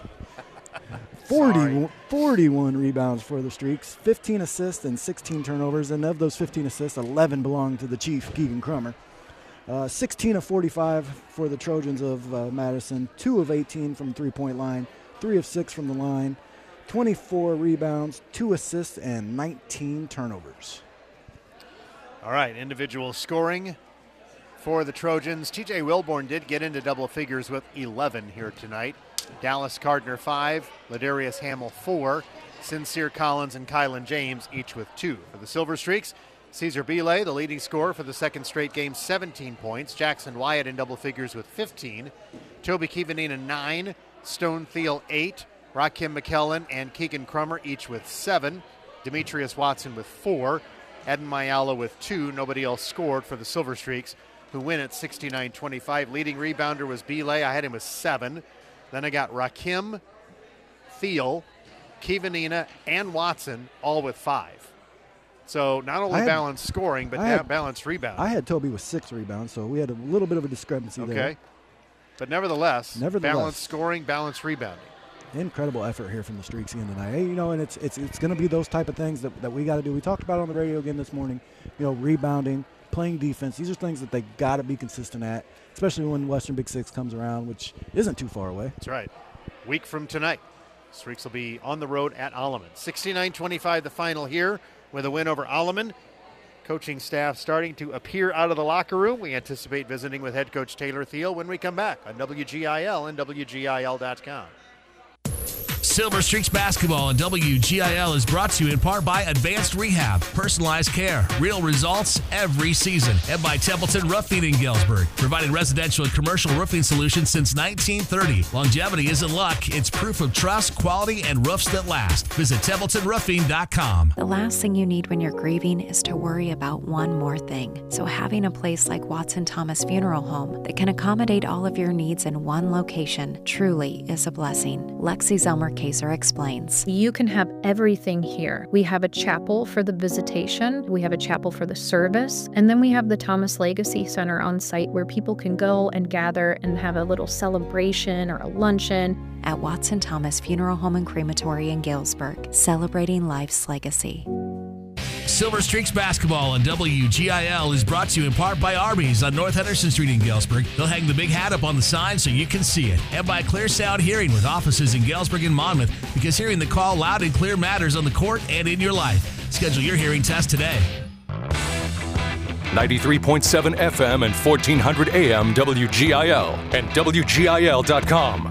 Sorry. 41 rebounds for the Streaks, 15 assists and 16 turnovers, and of those 15 assists, 11 belong to the Chief, Keegan Crummer. 16 of 45 for the Trojans of Madison, 2 of 18 from the three-point line, 3 of 6 from the line, 24 rebounds, 2 assists, and 19 turnovers. All right, individual scoring for the Trojans. TJ Wilborn did get into double figures with 11 here tonight. Dallas Gardner 5, Ladarius Hamill 4, Sincere Collins and Kylan James each with 2. For the Silver Streaks, Caesar Belay, the leading scorer for the second straight game, 17 points. Jackson Wyatt in double figures with 15. Toby Kivanina 9, Stone Thiel 8, Rakim McKellen and Keegan Crummer each with 7. Demetrius Watson with 4. Eden Mayala with 2. Nobody else scored for the Silver Streaks, who win at 69-25. Leading rebounder was Belay. I had him with 7. Then I got Rakim, Thiel, Kivanina, and Watson all with 5. So not only balanced scoring, but balanced rebounding. I had Toby with 6 rebounds, so we had a little bit of a discrepancy there. Okay. But nevertheless, balanced scoring, balanced rebounding. Incredible effort here from the Streaks again tonight. Hey, and it's going to be those type of things that we got to do. We talked about it on the radio again this morning. Rebounding, playing defense. These are things that they got to be consistent at, especially when Western Big Six comes around, which isn't too far away. That's right. Week from tonight, Streaks will be on the road at Alleman. 69-25 the final here with a win over Alleman. Coaching staff starting to appear out of the locker room. We anticipate visiting with head coach Taylor Thiel when we come back on WGIL and WGIL.com. Silver Streaks Basketball and WGIL is brought to you in part by Advanced Rehab, personalized care, real results every season, and by Templeton Roofing in Galesburg, providing residential and commercial roofing solutions since 1930. Longevity isn't luck, it's proof of trust, quality, and roofs that last. Visit TempletonRoofing.com. The last thing you need when you're grieving is to worry about one more thing. So having a place like Watson Thomas Funeral Home that can accommodate all of your needs in one location truly is a blessing. Lexi Zelmer Kaser explains. You can have everything here. We have a chapel for the visitation, we have a chapel for the service, and then we have the Thomas Legacy Center on site where people can go and gather and have a little celebration or a luncheon. At Watson Thomas Funeral Home and Crematory in Galesburg, celebrating life's legacy. Silver Streaks Basketball on WGIL is brought to you in part by Arby's on North Henderson Street in Galesburg. They'll hang the big hat up on the sign so you can see it. And by Clear Sound Hearing with offices in Galesburg and Monmouth, because hearing the call loud and clear matters on the court and in your life. Schedule your hearing test today. 93.7 FM and 1400 AM WGIL and WGIL.com.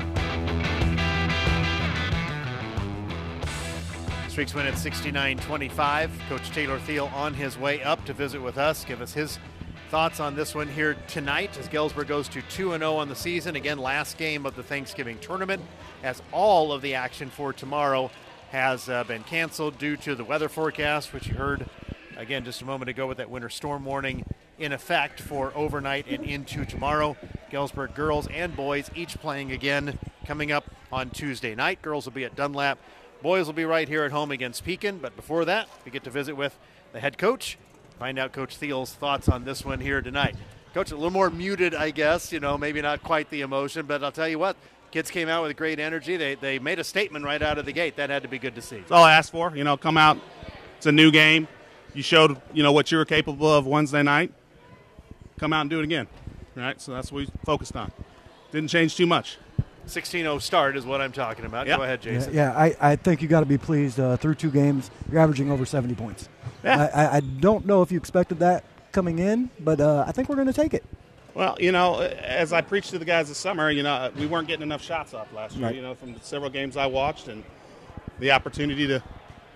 Streaks win at 69-25. Coach Taylor Thiel on his way up to visit with us, give us his thoughts on this one here tonight as Galesburg goes to 2-0 on the season. Again, last game of the Thanksgiving tournament, as all of the action for tomorrow has been canceled due to the weather forecast, which you heard again just a moment ago with that winter storm warning in effect for overnight and into tomorrow. Galesburg girls and boys each playing again coming up on Tuesday night. Girls will be at Dunlap. Boys will be right here at home against Pekin, but before that, we get to visit with the head coach, find out Coach Thiel's thoughts on this one here tonight. Coach, a little more muted, I guess, maybe not quite the emotion, but I'll tell you what, kids came out with great energy. They made a statement right out of the gate. That had to be good to see. That's all I asked for. Come out. It's a new game. You showed, what you were capable of Wednesday night. Come out and do it again, right? So that's what we focused on. Didn't change too much. 16-0 start is what I'm talking about. Yep. Go ahead, Jason. Yeah, I think you got to be pleased. Through 2 games, you're averaging over 70 points. Yeah. I don't know if you expected that coming in, but I think we're going to take it. Well, as I preached to the guys this summer, we weren't getting enough shots off last year, right. From the several games I watched, and the opportunity there,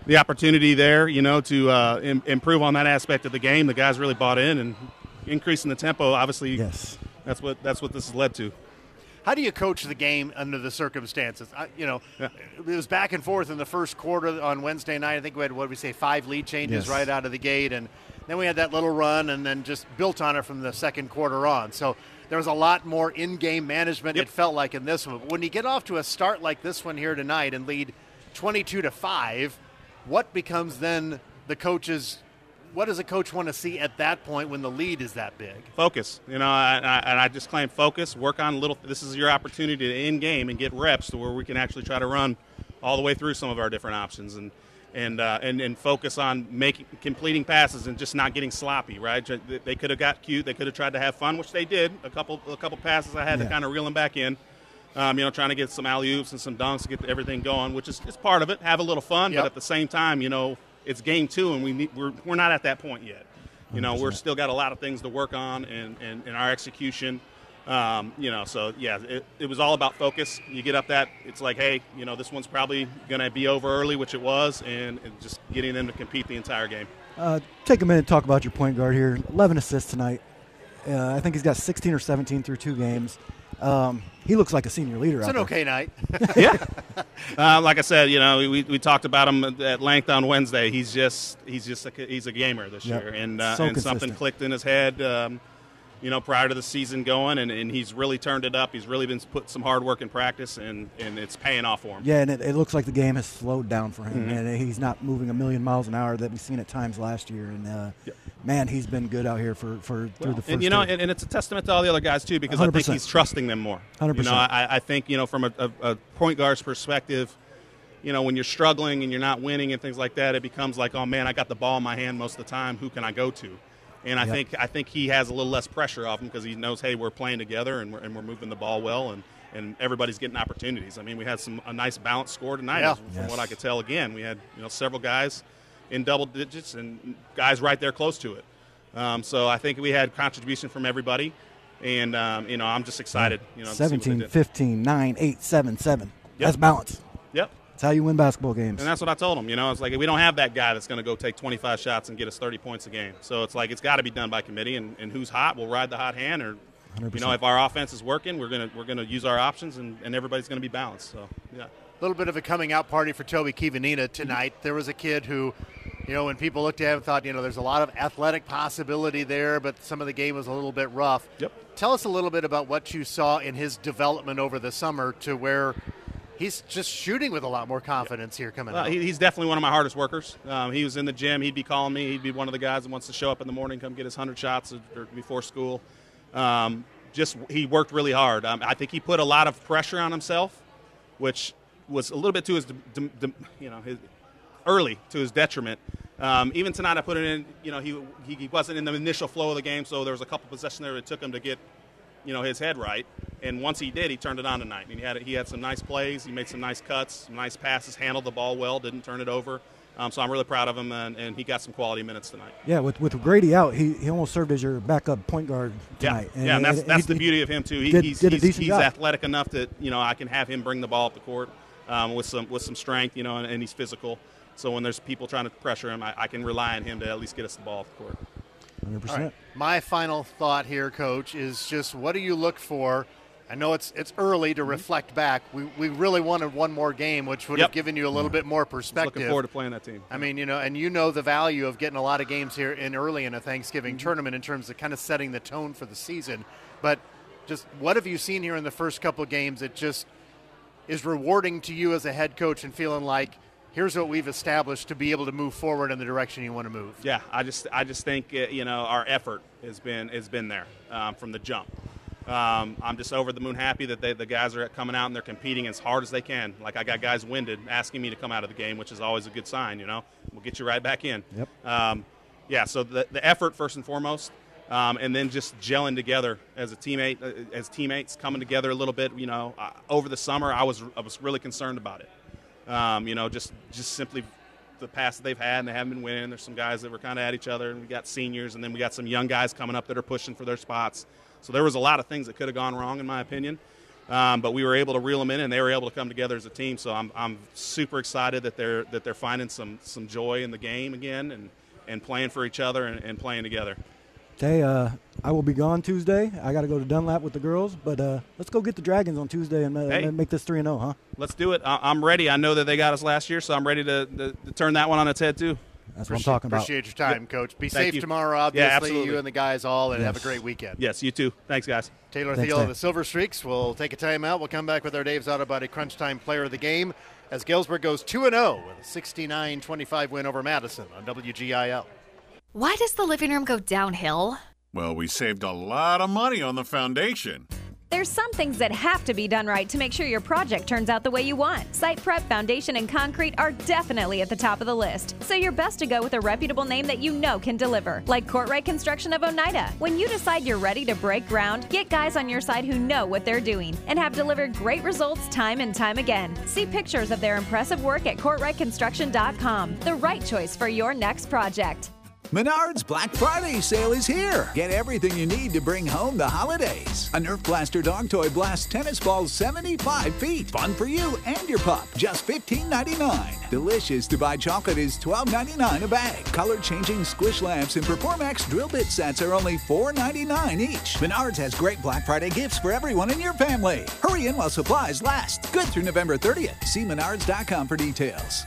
to improve on that aspect of the game. The guys really bought in, and increasing the tempo, obviously, yes. That's what this has led to. How do you coach the game under the circumstances? It was back and forth in the first quarter on Wednesday night. I think we had, 5 lead changes right out of the gate. And then we had that little run and then just built on it from the second quarter on. So there was a lot more in-game management, it felt like, in this one. But when you get off to a start like this one here tonight and lead 22-5, what becomes then the coach's – what does a coach want to see at that point when the lead is that big? Focus. And I just claim focus, work on little – this is your opportunity to in-game and get reps to where we can actually try to run all the way through some of our different options and focus on completing passes and just not getting sloppy, right? They could have got cute. They could have tried to have fun, which they did. A couple passes I had to kind of reel them back in. Trying to get some alley-oops and some dunks to get everything going, which is part of it. Have a little fun, but at the same time, it's game 2, and we're not at that point yet. We're still got a lot of things to work on and our execution. It was all about focus. You get up it's like, hey, this one's probably going to be over early, which it was, and just getting them to compete the entire game. Take a minute to talk about your point guard here. 11 assists tonight. I think he's got 16 or 17 through 2 games. He looks like a senior leader. It's an okay night. Yeah. Like I said, we talked about him at length on Wednesday. He's a gamer this year, and something clicked in his head. Prior to the season going, and he's really turned it up. He's really been put some hard work in practice, and it's paying off for him. Yeah, and it looks like the game has slowed down for him, and he's not moving a million miles an hour that we've seen at times last year. And man, he's been good out here through the first. And and it's a testament to all the other guys too, because 100%. I think he's trusting them more. 100%. I think from a point guard's perspective, when you're struggling and you're not winning and things like that, it becomes like, oh man, I got the ball in my hand most of the time. Who can I go to? And I think he has a little less pressure off him because he knows, hey, we're playing together and we're moving the ball well, and everybody's getting opportunities. I mean, we had a nice balanced score tonight, from what I could tell. Again, we had several guys in double digits and guys right there close to it. So I think we had contribution from everybody, and I'm just excited. 17, 15, 9, 8, 7, 7. Yep. That's balance. Yep. That's how you win basketball games. And that's what I told him. It's like we don't have that guy that's going to go take 25 shots and get us 30 points a game. So it's like it's got to be done by committee, and who's hot, we'll ride the hot hand. Or 100%. If our offense is working, we're gonna use our options, and everybody's going to be balanced. So yeah. A little bit of a coming out party for Toby Kivanina tonight. There was a kid who, when people looked at him, thought, there's a lot of athletic possibility there, but some of the game was a little bit rough. Yep. Tell us a little bit about what you saw in his development over the summer to where he's just shooting with a lot more confidence here coming out. He's definitely one of my hardest workers. He was in the gym. He'd be calling me. He'd be one of the guys that wants to show up in the morning, come get his 100 shots or before school. He worked really hard. I think he put a lot of pressure on himself, which was a little bit to his, his early to his detriment. Even tonight, I put it in. He wasn't in the initial flow of the game, so there was a couple possessions there that took him to get, his head right. And once he did, he turned it on tonight. And he had some nice plays. He made some nice cuts, some nice passes, handled the ball well, didn't turn it over. So I'm really proud of him, and he got some quality minutes tonight. Yeah, with Grady out, he almost served as your backup point guard tonight. Yeah, and that's the beauty of him too. He's athletic enough that I can have him bring the ball up the court with some strength, and he's physical. So when there's people trying to pressure him, I can rely on him to at least get us the ball off the court. 100%. Right. My final thought here, Coach, is just what do you look for? I know it's early to reflect back. We really wanted one more game, which would have given you a little bit more perspective. Looking forward to playing that team. I mean, and the value of getting a lot of games here early in a Thanksgiving tournament in terms of kind of setting the tone for the season. But just what have you seen here in the first couple of games that just is rewarding to you as a head coach and feeling like here's what we've established to be able to move forward in the direction you want to move? Yeah, I just think our effort has been there from the jump. I'm just over the moon happy that the guys are coming out and they're competing as hard as they can. Like I got guys winded asking me to come out of the game, which is always a good sign. We'll get you right back in. Yep. So the effort first and foremost, and then just gelling together as a teammate, as teammates coming together a little bit. Over the summer I was really concerned about it. Just simply the past that they've had, and they haven't been winning. There's some guys that were kind of at each other, and we got seniors, and then we got some young guys coming up that are pushing for their spots. So there was a lot of things that could have gone wrong, in my opinion, but we were able to reel them in, and they were able to come together as a team. So I'm super excited that they're finding some joy in the game again, and playing for each other and playing together. Tay, I will be gone Tuesday. I got to go to Dunlap with the girls, but let's go get the Dragons on Tuesday and make this 3-0, huh? Let's do it. I'm ready. I know that they got us last year, so I'm ready to turn that one on its head too. That's what I'm talking about. Appreciate your time, Coach. Be Thank safe you. tomorrow, obviously. Yeah, absolutely. You and the guys all, and have a great weekend. Yes, you too. Thanks, guys. Taylor Thiel and the Silver Streaks will take a timeout. We'll come back with our Dave's Auto Body Crunch Time Player of the Game as Galesburg goes 2-0 with a 69-25 win over Madison on WGIL. Why does the living room go downhill? Well, we saved a lot of money on the foundation. There's some things that have to be done right to make sure your project turns out the way you want. Site prep, foundation, and concrete are definitely at the top of the list. So you're best to go with a reputable name that you know can deliver, like Courtright Construction of Oneida. When you decide you're ready to break ground, get guys on your side who know what they're doing and have delivered great results time and time again. See pictures of their impressive work at CourtrightConstruction.com. The right choice for your next project. Menards Black Friday sale is here. Get everything you need to bring home the holidays. A Nerf Blaster dog toy blasts tennis balls 75 feet. Fun for you and your pup. Just $15.99. Delicious to buy chocolate is $12.99 a bag. Color-changing squish lamps and Performax drill bit sets are only $4.99 each. Menards has great Black Friday gifts for everyone in your family. Hurry in while supplies last. Good through November 30th. See Menards.com for details.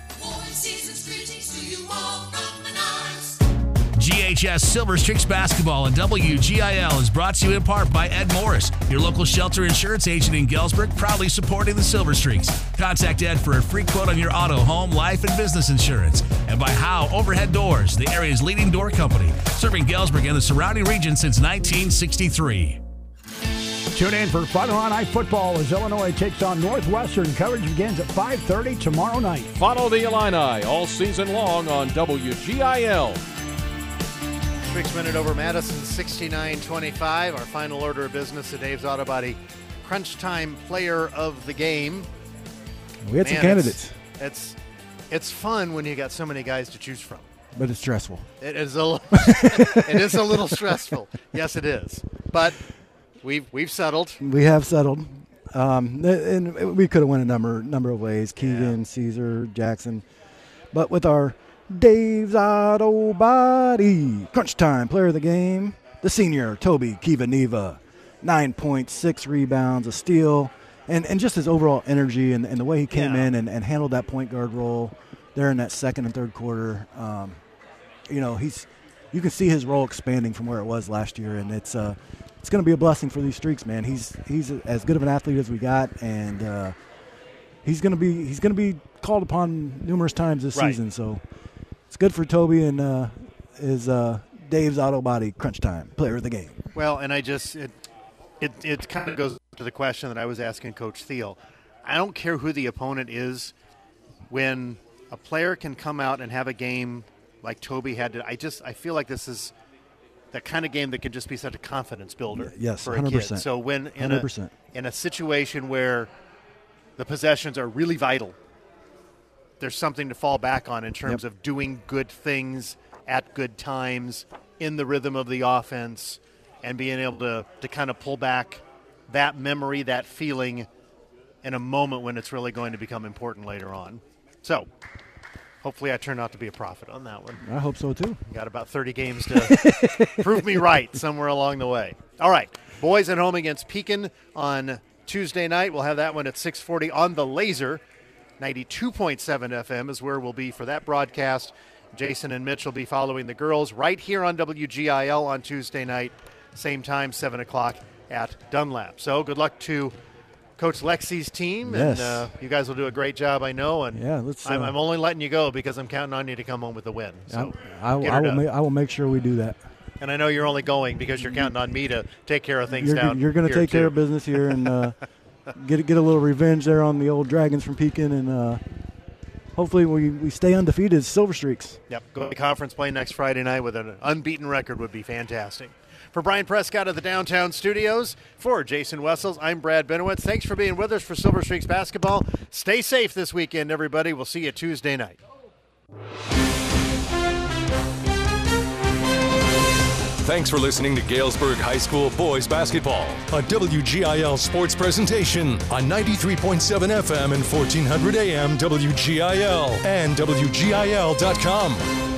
GHS Silver Streaks Basketball and WGIL is brought to you in part by Ed Morris, your local shelter insurance agent in Galesburg, proudly supporting the Silver Streaks. Contact Ed for a free quote on your auto, home, life, and business insurance. And by Howe Overhead Doors, the area's leading door company, serving Galesburg and the surrounding region since 1963. Tune in for Final Night Football as Illinois takes on Northwestern. Coverage begins at 5:30 tomorrow night. Follow the Illini all season long on WGIL. Streaks minute over Madison, 69-25. Our final order of business at Dave's Auto Body Crunch Time Player of the Game. We had some candidates. It's fun when you got so many guys to choose from. But it's stressful. It is a little stressful. Yes, it is. But we've settled. We have settled. And we could have went a number of ways. Keegan, Caesar, Jackson. But with our Dave's Auto Body Crunch Time Player of the Game, the senior Toby Kiva-Neva, 9.6 rebounds, a steal, and just his overall energy and the way he came in and handled that point guard role there in that second and third quarter. You can see his role expanding from where it was last year, and it's going to be a blessing for these Streaks, man. He's as good of an athlete as we got, and he's going to be called upon numerous times this season. So it's good for Toby and his Dave's Auto Body Crunch Time Player of the Game. Well, and it kind of goes to the question that I was asking Coach Thiel. I don't care who the opponent is. When a player can come out and have a game like Toby had to, I feel like this is that kind of game that can just be such a confidence builder for a 100%. kid. So when 100%. in a situation where the possessions are really vital, there's something to fall back on in terms of doing good things at good times in the rhythm of the offense and being able to kind of pull back that memory, that feeling in a moment when it's really going to become important later on. So hopefully I turn out to be a prophet on that one. I hope so too. Got about 30 games to prove me right somewhere along the way. All right, boys at home against Pekin on Tuesday night. We'll have that one at 6:40 on the Laser. 92.7 FM is where we'll be for that broadcast. Jason and Mitch will be following the girls right here on WGIL on Tuesday night, same time, 7 o'clock at Dunlap. So good luck to Coach Lexi's team, and you guys will do a great job, I know. And I'm only letting you go because I'm counting on you to come home with a win. So I will make sure we do that. And I know you're only going because you're counting on me to take care of things down. You're going to take care of business here and get a little revenge there on the old Dragons from Pekin, and hopefully we stay undefeated as Silver Streaks. Yep, go to conference play next Friday night with an unbeaten record would be fantastic. For Brian Prescott of the downtown studios, for Jason Wessels, I'm Brad Benowitz. Thanks for being with us for Silver Streaks basketball. Stay safe this weekend, everybody. We'll see you Tuesday night. Thanks for listening to Galesburg High School boys basketball, a WGIL sports presentation on 93.7 FM and 1400 AM WGIL and WGIL.com.